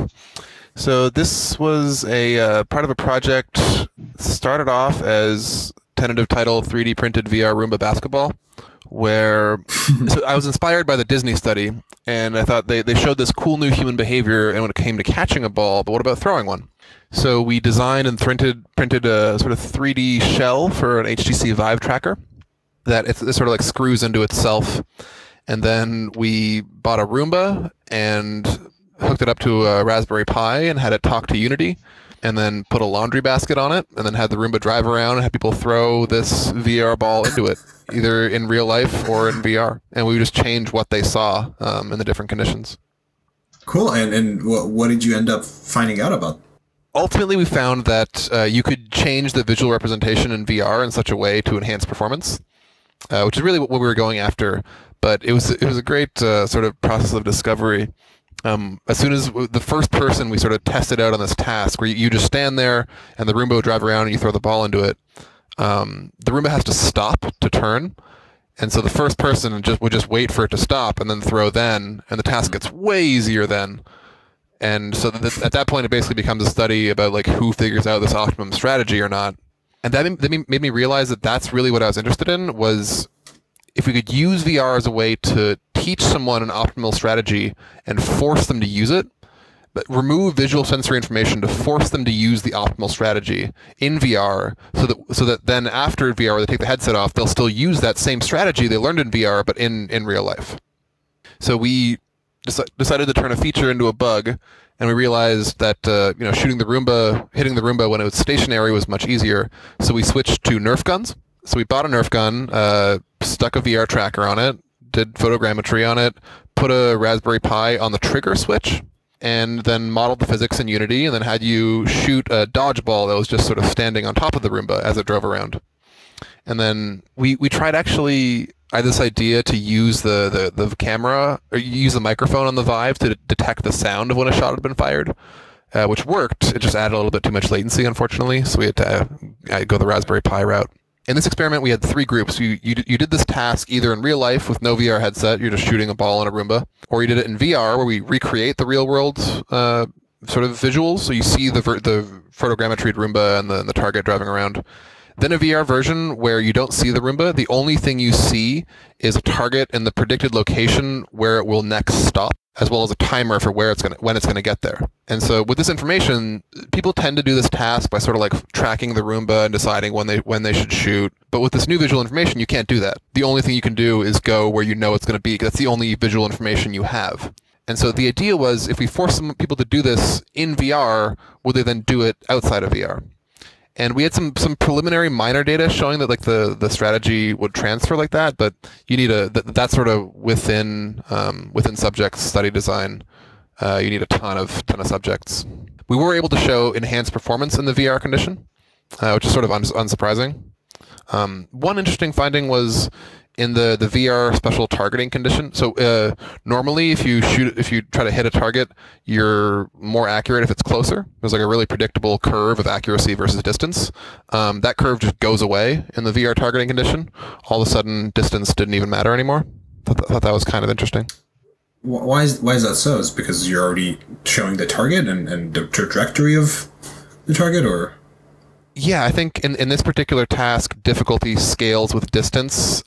So this was a part of a project. Started off as tentative title 3D printed VR Roomba basketball, where so I was inspired by the Disney study, and I thought they showed this cool new human behavior and when it came to catching a ball, but what about throwing one? So we designed and printed a sort of 3D shell for an HTC Vive tracker that it sort of like screws into itself. And then we bought a Roomba and hooked it up to a Raspberry Pi and had it talk to Unity, and then put a laundry basket on it, and then had the Roomba drive around and have people throw this VR ball into it, either in real life or in VR. And we would just change what they saw in the different conditions. Cool. And what did you end up finding out about? Ultimately, we found that you could change the visual representation in VR in such a way to enhance performance, which is really what we were going after. But it was a great sort of process of discovery. As soon as the first person we sort of tested out on this task, where you just stand there and the Roomba would drive around and you throw the ball into it, the Roomba has to stop to turn. And so the first person would just wait for it to stop and then throw then, and the task gets way easier then. And so at that point, it basically becomes a study about like who figures out this optimum strategy or not. And that made me realize that that's really what I was interested in, was if we could use VR as a way to teach someone an optimal strategy and force them to use it, but remove visual sensory information to force them to use the optimal strategy in VR, so that then after VR, they take the headset off, they'll still use that same strategy they learned in VR, but in real life. So we decided to turn a feature into a bug, and we realized that hitting the Roomba when it was stationary was much easier. So we switched to Nerf guns. So we bought a Nerf gun, stuck a VR tracker on it, did photogrammetry on it, put a Raspberry Pi on the trigger switch, and then modeled the physics in Unity, and then had you shoot a dodgeball that was just sort of standing on top of the Roomba as it drove around. And then we tried actually, I had this idea to use the camera, or use the microphone on the Vive to detect the sound of when a shot had been fired, which worked. It just added a little bit too much latency, unfortunately, so we had to go the Raspberry Pi route. In this experiment, we had 3 groups. You did this task either in real life with no VR headset, you're just shooting a ball on a Roomba, or you did it in VR, where we recreate the real world sort of visuals. So you see the photogrammetried Roomba and the target driving around. Then a VR version where you don't see the Roomba. The only thing you see is a target and the predicted location where it will next stop, as well as a timer for when it's gonna get there. And so with this information, people tend to do this task by sort of like tracking the Roomba and deciding when they should shoot. But with this new visual information, you can't do that. The only thing you can do is go where you know it's going to be. That's the only visual information you have. And so the idea was, if we force some people to do this in VR, would they then do it outside of VR? And we had some preliminary minor data showing that like the strategy would transfer like that, but you need that's sort of within subject study design. You need a ton of subjects. We were able to show enhanced performance in the VR condition, which is sort of unsurprising. One interesting finding was in the VR special targeting condition. So normally, if you try to hit a target, you're more accurate if it's closer. There's like a really predictable curve of accuracy versus distance. That curve just goes away in the VR targeting condition. All of a sudden, distance didn't even matter anymore. Thought that was kind of interesting. Why is that so? Is it because you're already showing the target and the trajectory of the target, or? Yeah, I think in this particular task, difficulty scales with distance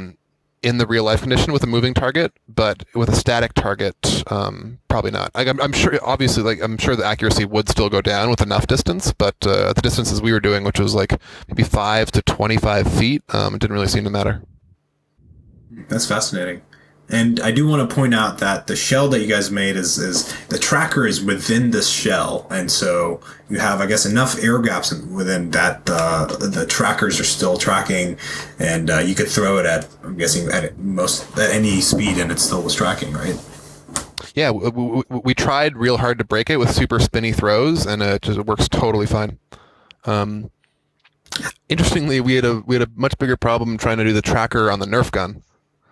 in the real life condition with a moving target, but with a static target, probably not. I'm sure, obviously, I'm sure the accuracy would still go down with enough distance, but at the distances we were doing, which was like maybe 5 to 25 feet, it didn't really seem to matter. That's fascinating. And I do want to point out that the shell that you guys made is the tracker is within this shell, and so you have, I guess, enough air gaps within that the trackers are still tracking, and you could throw it at, I'm guessing, at any speed, and it still was tracking, right? Yeah, we tried real hard to break it with super spinny throws, and it works totally fine. Interestingly, we had a much bigger problem trying to do the tracker on the Nerf gun.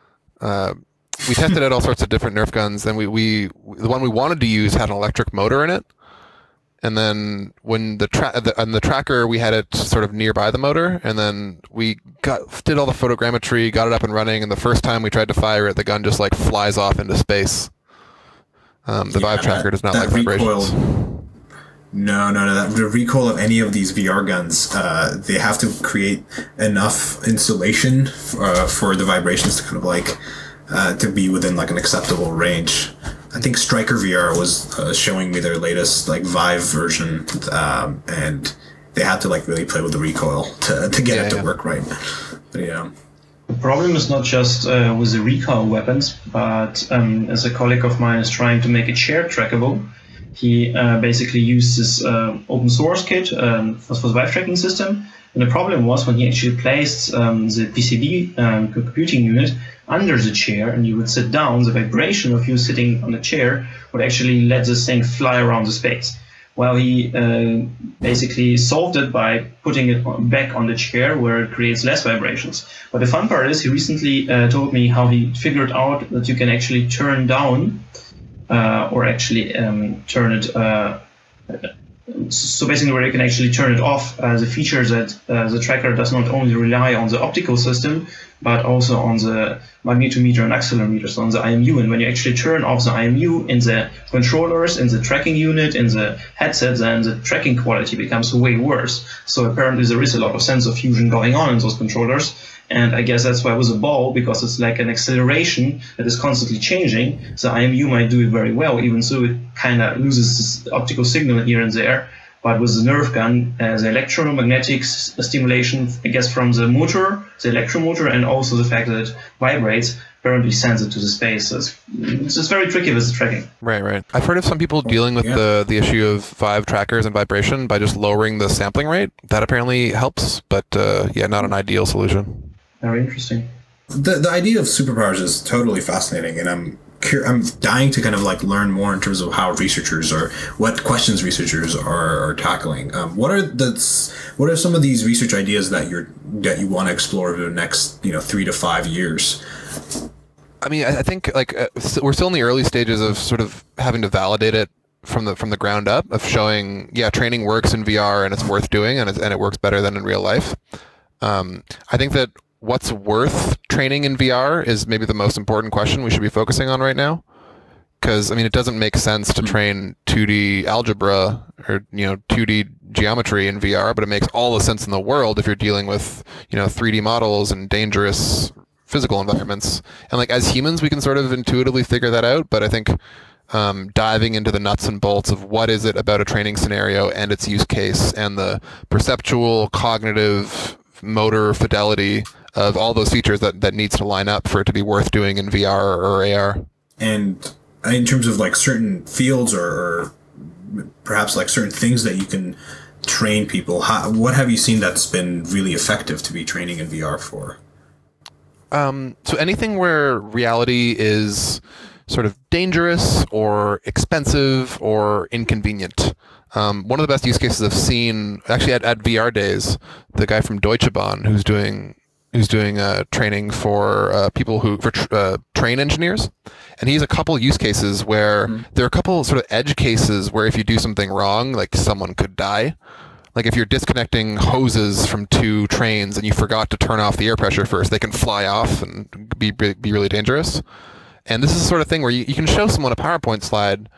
We tested out all sorts of different Nerf guns, and the one we wanted to use had an electric motor in it. And then when on the tracker, we had it sort of nearby the motor, and then we did all the photogrammetry, got it up and running, and the first time we tried to fire it, the gun just like flies off into space. The Vive tracker does not like vibrations. No. The recoil of any of these VR guns, they have to create enough insulation for the vibrations to kind of like to be within like an acceptable range. I think Striker VR was showing me their latest like Vive version, and they had to like really play with the recoil to get it to work right. But yeah. The problem is not just with the recoil weapons, but as a colleague of mine is trying to make a chair trackable, he basically used this open source kit for the Vive tracking system. And the problem was when he actually placed the PCB computing unit under the chair and you would sit down, the vibration of you sitting on the chair would actually let this thing fly around the space. Well, he basically solved it by putting it back on the chair where it creates less vibrations. But the fun part is he recently told me how he figured out that you can actually turn down or actually turn it so basically where you can actually turn it off the feature that the tracker does not only rely on the optical system but also on the magnetometer and accelerometer, so on the IMU. And when you actually turn off the IMU in the controllers, in the tracking unit, in the headset, then the tracking quality becomes way worse. So apparently there is a lot of sensor fusion going on in those controllers. And I guess that's why with a ball, because it's like an acceleration that is constantly changing, the IMU might do it very well, even so it kind of loses this optical signal here and there. But with the Nerf gun, the electromagnetic stimulation, I guess, from the motor, the electromotor, and also the fact that it vibrates, apparently sends it to the space. So it's just very tricky with the tracking. Right. I've heard of some people dealing with the issue of Vive trackers and vibration by just lowering the sampling rate. That apparently helps, but not an ideal solution. Very interesting. The idea of superpowers is totally fascinating, and I'm dying to kind of like learn more in terms of how researchers or what questions researchers are tackling. What are some of these research ideas that you want to explore over the next 3 to 5 years? I mean, I think like we're still in the early stages of sort of having to validate it from the ground up, of showing training works in VR and it's worth doing and it works better than in real life. I think that what's worth training in VR is maybe the most important question we should be focusing on right now. Because, I mean, it doesn't make sense to train 2D algebra or, 2D geometry in VR, but it makes all the sense in the world if you're dealing with, 3D models and dangerous physical environments. And, like, as humans, we can sort of intuitively figure that out, but I think diving into the nuts and bolts of what is it about a training scenario and its use case and the perceptual, cognitive, motor fidelity of all those features that needs to line up for it to be worth doing in VR or AR. And in terms of like certain fields or perhaps like certain things that you can train people, what have you seen that's been really effective to be training in VR for? So anything where reality is sort of dangerous or expensive or inconvenient. One of the best use cases I've seen, actually at VR Days, the guy from Deutsche Bahn who's doing training for train engineers, and he has a couple use cases where there are a couple sort of edge cases where if you do something wrong, like someone could die. Like if you're disconnecting hoses from 2 trains and you forgot to turn off the air pressure first, they can fly off and be really dangerous. And this is the sort of thing where you can show someone a PowerPoint slide,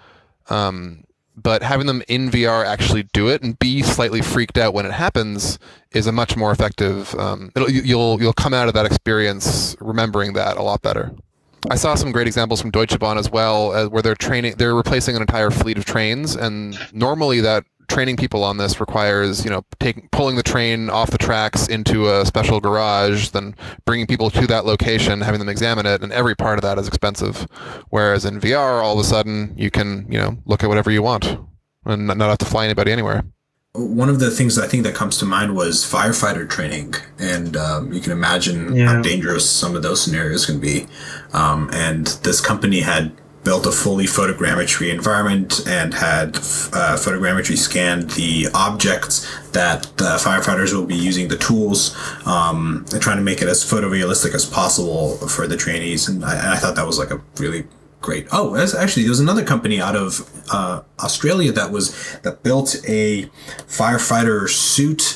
but having them in VR actually do it and be slightly freaked out when it happens is a much more effective. You'll come out of that experience remembering that a lot better. I saw some great examples from Deutsche Bahn as well, where they're replacing an entire fleet of trains, and normally that training people on this requires, pulling the train off the tracks into a special garage, then bringing people to that location, having them examine it, and every part of that is expensive. Whereas in VR, all of a sudden, you can, look at whatever you want and not have to fly anybody anywhere. One of the things I think that comes to mind was firefighter training, and you can imagine how dangerous some of those scenarios can be. And this company had built a fully photogrammetry environment and had photogrammetry scanned the objects that the firefighters will be using, the tools, and trying to make it as photorealistic as possible for the trainees. And I thought that was like a really great. Oh, there was another company out of Australia that built a firefighter suit.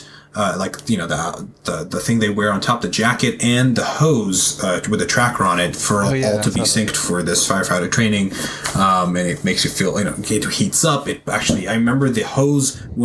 The thing they wear on top, the jacket and the hose with a tracker on it for all to be synced for this firefighter training. And it makes you feel, it heats up. I remember the hose, when you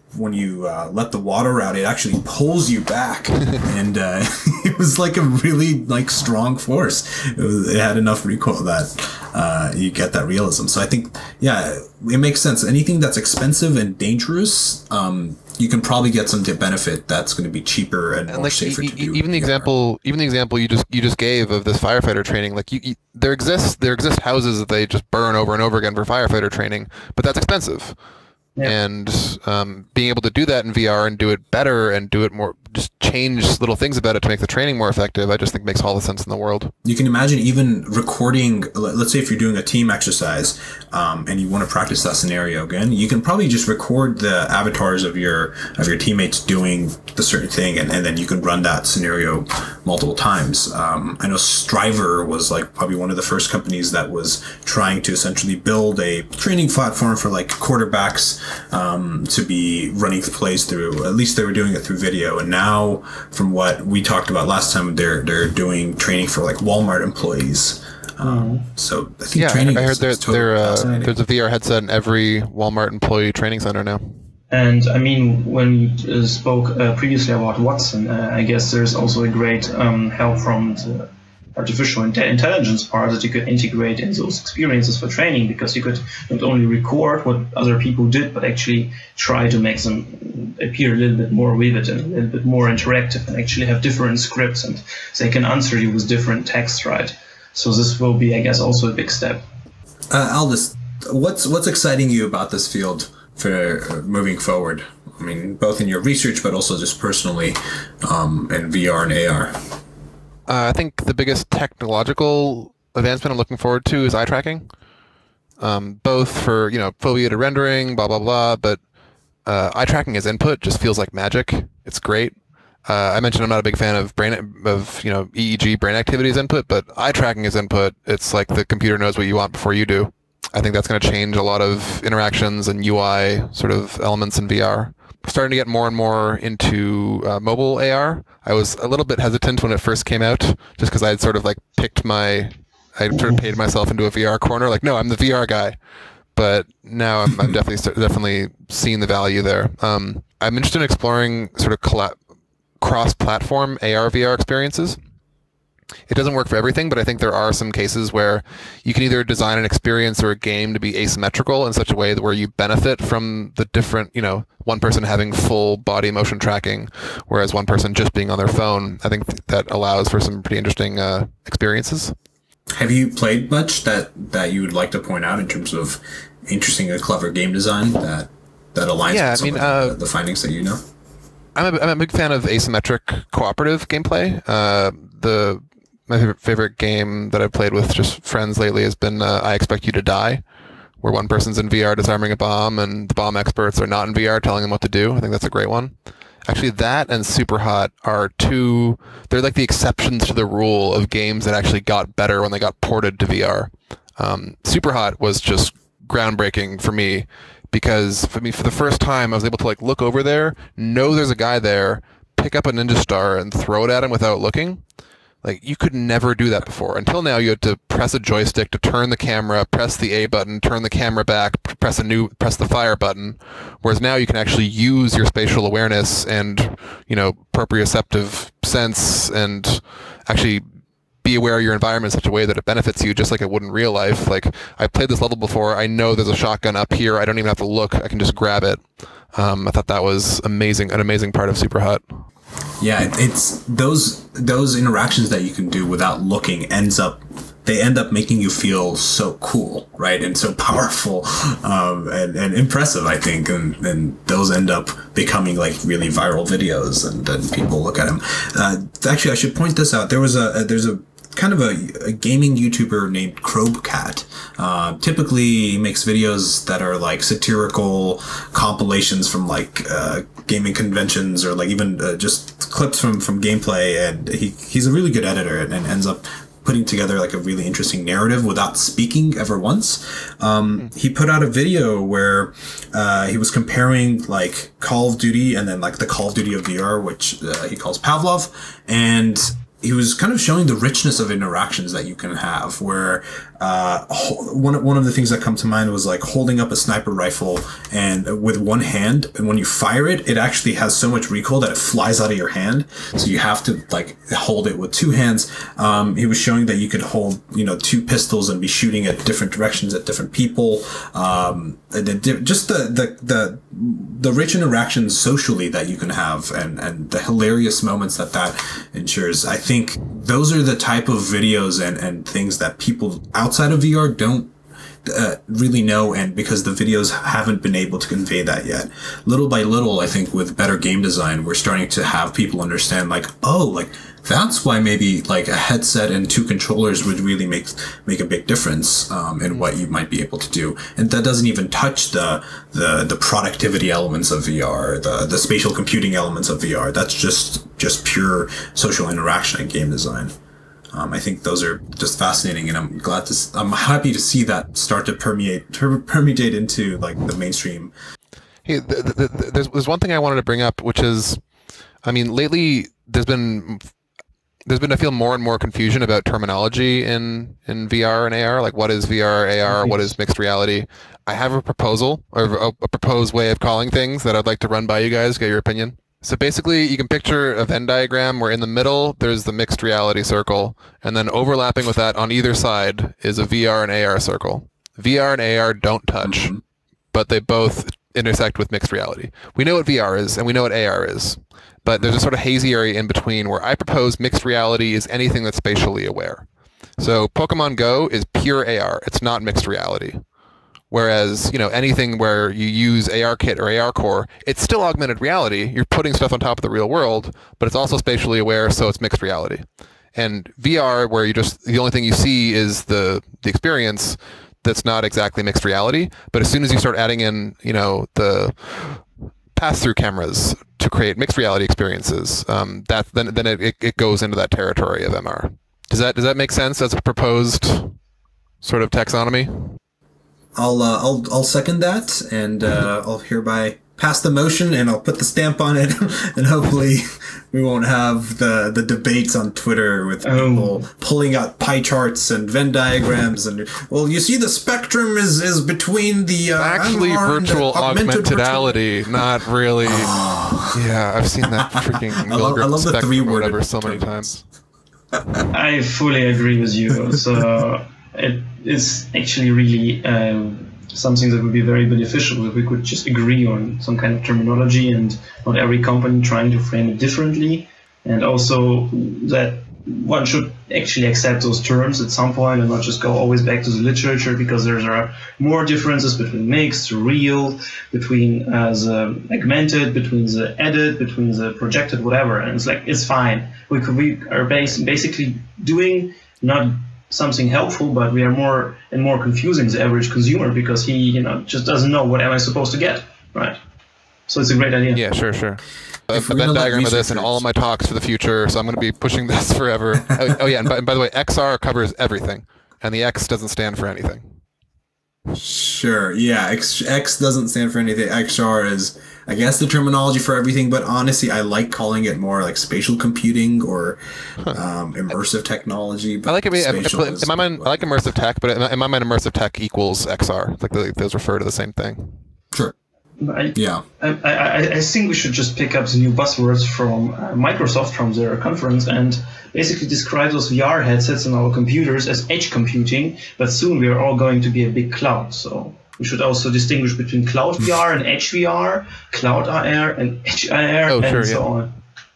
when you let the water out, it actually pulls you back, and it was like a really like strong force. It had enough recoil that you get that realism. So I think, yeah, it makes sense. Anything that's expensive and dangerous, you can probably get some benefit that's going to be cheaper and more safer to do. Even the example you just gave of this firefighter training, like there exist houses that they just burn over and over again for firefighter training, but that's expensive. Yeah. And being able to do that in VR and do it better and do it more, just change little things about it to make the training more effective, I just think makes all the sense in the world. You can imagine even recording, let's say if you're doing a team exercise and you want to practice that scenario again, you can probably just record the avatars of your teammates doing the certain thing, and then you can run that scenario multiple times. I know Striver was like probably one of the first companies that was trying to essentially build a training platform for like quarterbacks to be running plays through. At least they were doing it through video, and now from what we talked about last time, they're doing training for like Walmart employees. So I think training. I heard there's a VR headset in every Walmart employee training center now. And I mean, when we spoke previously about Watson, I guess there's also a great help from the artificial intelligence part that you could integrate in those experiences for training, because you could not only record what other people did, but actually try to make them appear a little bit more vivid and a little bit more interactive, and actually have different scripts, and they can answer you with different text, right? So this will be, I guess, also a big step. Aldous, what's exciting you about this field for moving forward? I mean, both in your research, but also just personally in VR and AR. I think the biggest technological advancement I'm looking forward to is eye tracking, both for foveated rendering, blah blah blah. But eye tracking as input just feels like magic. It's great. I mentioned I'm not a big fan of EEG brain activity as input, but eye tracking as input. It's like the computer knows what you want before you do. I think that's going to change a lot of interactions and UI sort of elements in VR. Starting to get more and more into mobile AR. I was a little bit hesitant when it first came out, just because I had sort of like I sort of paid myself into a VR corner. Like, no, I'm the VR guy. But now I'm definitely seeing the value there. I'm interested in exploring sort of cross-platform AR VR experiences. It doesn't work for everything, but I think there are some cases where you can either design an experience or a game to be asymmetrical in such a way that where you benefit from the different, one person having full body motion tracking, whereas one person just being on their phone. I think that allows for some pretty interesting experiences. Have you played much that you would like to point out in terms of interesting and clever game design that aligns with some of the findings that you know? I'm a big fan of asymmetric cooperative gameplay. My favorite game that I've played with just friends lately has been I Expect You to Die, where one person's in VR disarming a bomb and the bomb experts are not in VR telling them what to do. I think that's a great one. Actually, that and Superhot are they're like the exceptions to the rule of games that actually got better when they got ported to VR. Superhot was just groundbreaking for me, because for the first time I was able to like look over there, know there's a guy there, pick up a ninja star and throw it at him without looking. Like, you could never do that before. Until now, you had to press a joystick to turn the camera, press the A button, turn the camera back, press the fire button. Whereas now you can actually use your spatial awareness and, proprioceptive sense and actually be aware of your environment in such a way that it benefits you, just like it would in real life. Like, I played this level before. I know there's a shotgun up here. I don't even have to look. I can just grab it. I thought that was amazing, an amazing part of Superhot. Yeah, it's those interactions that you can do without looking end up making you feel so cool, right, and so powerful and impressive, I think, and those end up becoming like really viral videos, and people look at them. Actually, I should point this out. There's a kind of a gaming YouTuber named Crobcat. Typically he makes videos that are like satirical compilations from like gaming conventions, or like even just clips from gameplay, and he's a really good editor and ends up putting together like a really interesting narrative without speaking ever once. He put out a video where he was comparing like Call of Duty and then like the Call of Duty of VR, which he calls Pavlov, and he was kind of showing the richness of interactions that you can have, where one of the things that come to mind was like holding up a sniper rifle and with one hand, and when you fire it, it actually has so much recoil that it flies out of your hand. So you have to like hold it with two hands. He was showing that you could hold, two pistols and be shooting at different directions at different people. Just the rich interactions socially that you can have, and the hilarious moments that ensures. I think those are the type of videos and things that people outside of VR don't really know, and because the videos haven't been able to convey that yet. Little by little, I think with better game design, we're starting to have people understand that's why maybe like a headset and two controllers would really make a big difference in what you might be able to do. And that doesn't even touch the productivity elements of VR, the spatial computing elements of VR. That's just pure social interaction and game design. I think those are just fascinating, and I'm happy to see that start to permeate into like the mainstream. Hey, there's one thing I wanted to bring up, which is, I mean, lately there's been I feel more and more confusion about terminology in VR and AR. Like, what is VR, AR, what is mixed reality? I have a proposal, or a proposed way of calling things that I'd like to run by you guys, get your opinion. So basically, you can picture a Venn diagram where in the middle, there's the mixed reality circle, and then overlapping with that on either side is a VR and AR circle. VR and AR don't touch, but they both intersect with mixed reality. We know what VR is, and we know what AR is, but there's a sort of hazy area in between where I propose mixed reality is anything that's spatially aware. So Pokemon Go is pure AR. It's not mixed reality. Whereas, anything where you use ARKit or ARCore, it's still augmented reality. You're putting stuff on top of the real world, but it's also spatially aware, so it's mixed reality. And VR, where the only thing you see is the experience, that's not exactly mixed reality. But as soon as you start adding in, the pass-through cameras to create mixed reality experiences, then it goes into that territory of MR. Does that make sense as a proposed sort of taxonomy? I'll second that, and I'll hereby pass the motion, and I'll put the stamp on it, and hopefully we won't have the debates on Twitter with people pulling out pie charts and Venn diagrams, and you see the spectrum is between the actually virtual augmentedality, not really. Yeah, I've seen that freaking I love the three word so many times. I fully agree with you. So it is actually really something that would be very beneficial if we could just agree on some kind of terminology, and not every company trying to frame it differently, and also that one should actually accept those terms at some point and not just go always back to the literature, because there are more differences between mixed, real, between the augmented, between the edit, between the projected, whatever. And it's fine. We are basically doing not something helpful, but we are more and more confusing the average consumer, because he just doesn't know what am I supposed to get, right? So it's a great idea. Yeah, sure. A Venn diagram of this in all of my talks for the future, so I'm going to be pushing this forever. And by the way, XR covers everything, and the X doesn't stand for anything. Sure, yeah, X doesn't stand for anything. XR is, I guess, the terminology for everything, but honestly, I like calling it more like spatial computing or immersive technology. But I like it. In my mind, I like immersive tech, but in my mind, immersive tech equals XR. Like those refer to the same thing. Sure. I think we should just pick up the new buzzwords from Microsoft from their conference and basically describe those VR headsets on our computers as edge computing, but soon we are all going to be a big cloud. So we should also distinguish between cloud VR and edge VR, cloud AR and edge AR, so on.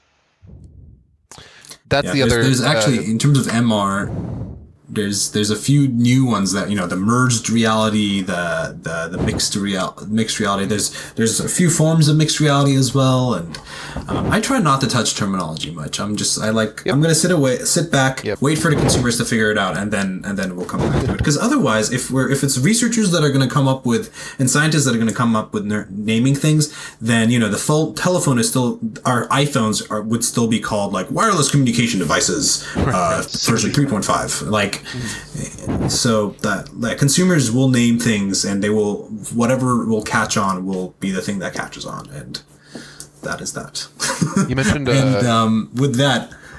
That's the other. There's actually, in terms of MR, there's a few new ones that, the merged reality, the mixed reality. There's a few forms of mixed reality as well, and I try not to touch terminology much. I'm gonna sit back, wait for the consumers to figure it out, and then we'll come back to it. Because otherwise, if it's researchers that are going to come up with, and scientists that are going to come up with naming things, then the full telephone is still, our iPhones would still be called like wireless communication devices, version 3.5, so that consumers will name things, and they will, whatever will catch on will be the thing that catches on, and that is that. You mentioned and with that,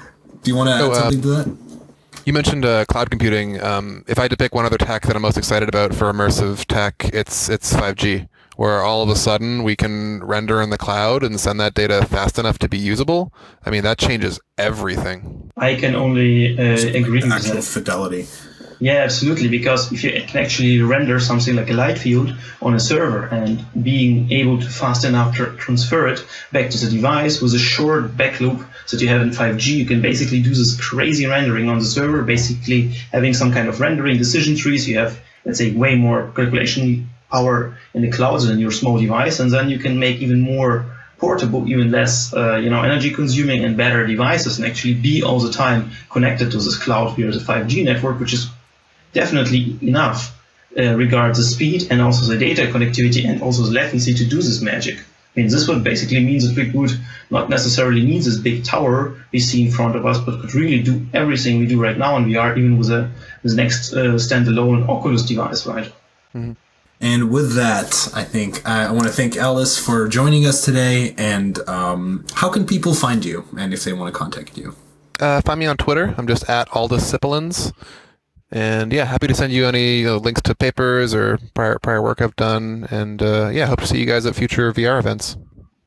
Do you want to add something to that? You mentioned cloud computing. If I had to pick one other tech that I'm most excited about for immersive tech, it's 5G, where all of a sudden we can render in the cloud and send that data fast enough to be usable. I mean, that changes everything. I can only agree with actual that. Fidelity. Yeah, absolutely. Because if you can actually render something like a light field on a server and being able to fast enough transfer it back to the device with a short back loop that you have in 5G, you can basically do this crazy rendering on the server, basically having some kind of rendering decision trees. You have, let's say, way more calculation power in the cloud than your small device, and then you can make even more portable, even less energy consuming and better devices, and actually be all the time connected to this cloud via the 5G network, which is definitely enough regards the speed and also the data connectivity and also the latency to do this magic. I mean, this would basically mean that we would not necessarily need this big tower we see in front of us, but could really do everything we do right now in VR, even with this next standalone Oculus device, right? Mm-hmm. And with that, I think I want to thank Alice for joining us today. And how can people find you, and if they want to contact you? Find me on Twitter. I'm just at Aldous Sipelins. And yeah, happy to send you any links to papers or prior work I've done. And yeah, hope to see you guys at future VR events.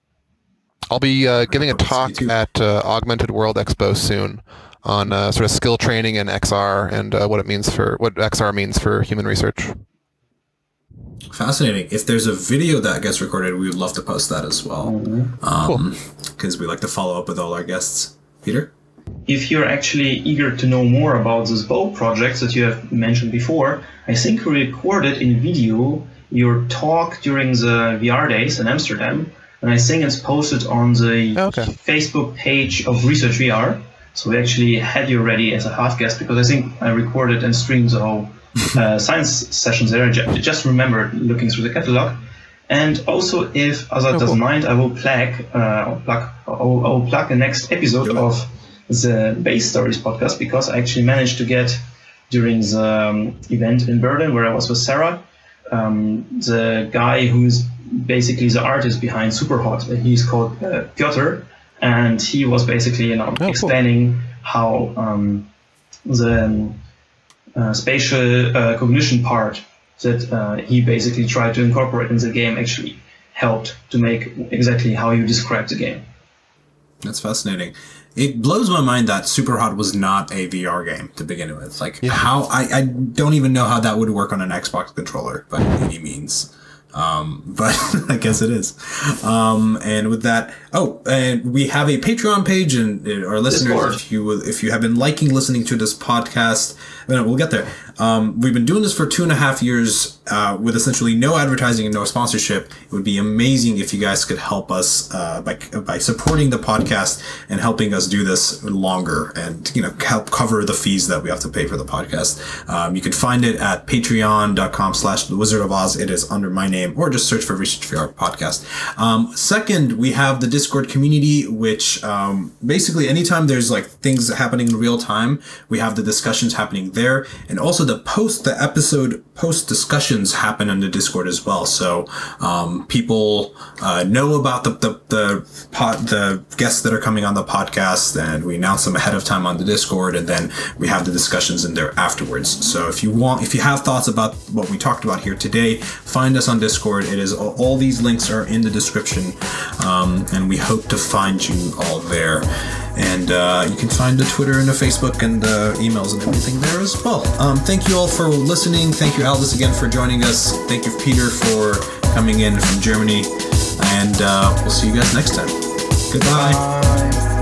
I'll be giving a talk at Augmented World Expo soon on sort of skill training and XR and what XR means for human research. Fascinating. If there's a video that gets recorded, we would love to post that as well. Cool. Because we like to follow up with all our guests. Peter? If you're actually eager to know more about this bow project that you have mentioned before, I think we recorded in video your talk during the VR days in Amsterdam, and I think it's posted on the Facebook page of Research VR. So we actually had you ready as a half guest, because I think I recorded and streamed the whole science sessions there. I just remembered looking through the catalog. And also, if Azad doesn't mind, I will plug the next episode of the Base Stories podcast, because I actually managed to get, during the event in Berlin where I was with Sarah, the guy who's basically the artist behind Superhot. He's called Piotr, and he was basically explaining how the spatial cognition part that he basically tried to incorporate in the game actually helped to make exactly how you described the game. That's fascinating. It blows my mind that Superhot was not a VR game to begin with. How I don't even know how that would work on an Xbox controller by any means. But I guess it is. And with that, and we have a Patreon page, and our listeners, if you have been listening to this podcast, we'll get there. We've been doing this for 2.5 years with essentially no advertising and no sponsorship. It would be amazing if you guys could help us by supporting the podcast and helping us do this longer, and help cover the fees that we have to pay for the podcast. You can find it at patreon.com/thewizardofoz. It is under my name, or just search for Research VR podcast. Second, we have the Discord community, which basically anytime there's things happening in real time, we have the discussions happening there, and also the episode post discussions happen on the Discord as well. So people know about the guests that are coming on the podcast, and we announce them ahead of time on the Discord, and then we have the discussions in there afterwards. So if you have thoughts about what we talked about here today, find us on Discord. It is all these links are in the description, and we hope to find you all there. And you can find the Twitter and the Facebook and the emails and everything there as well. Thank you all for listening. Thank you, Aldous, again for joining us. Thank you, Peter, for coming in from Germany. And we'll see you guys next time. Goodbye. Bye.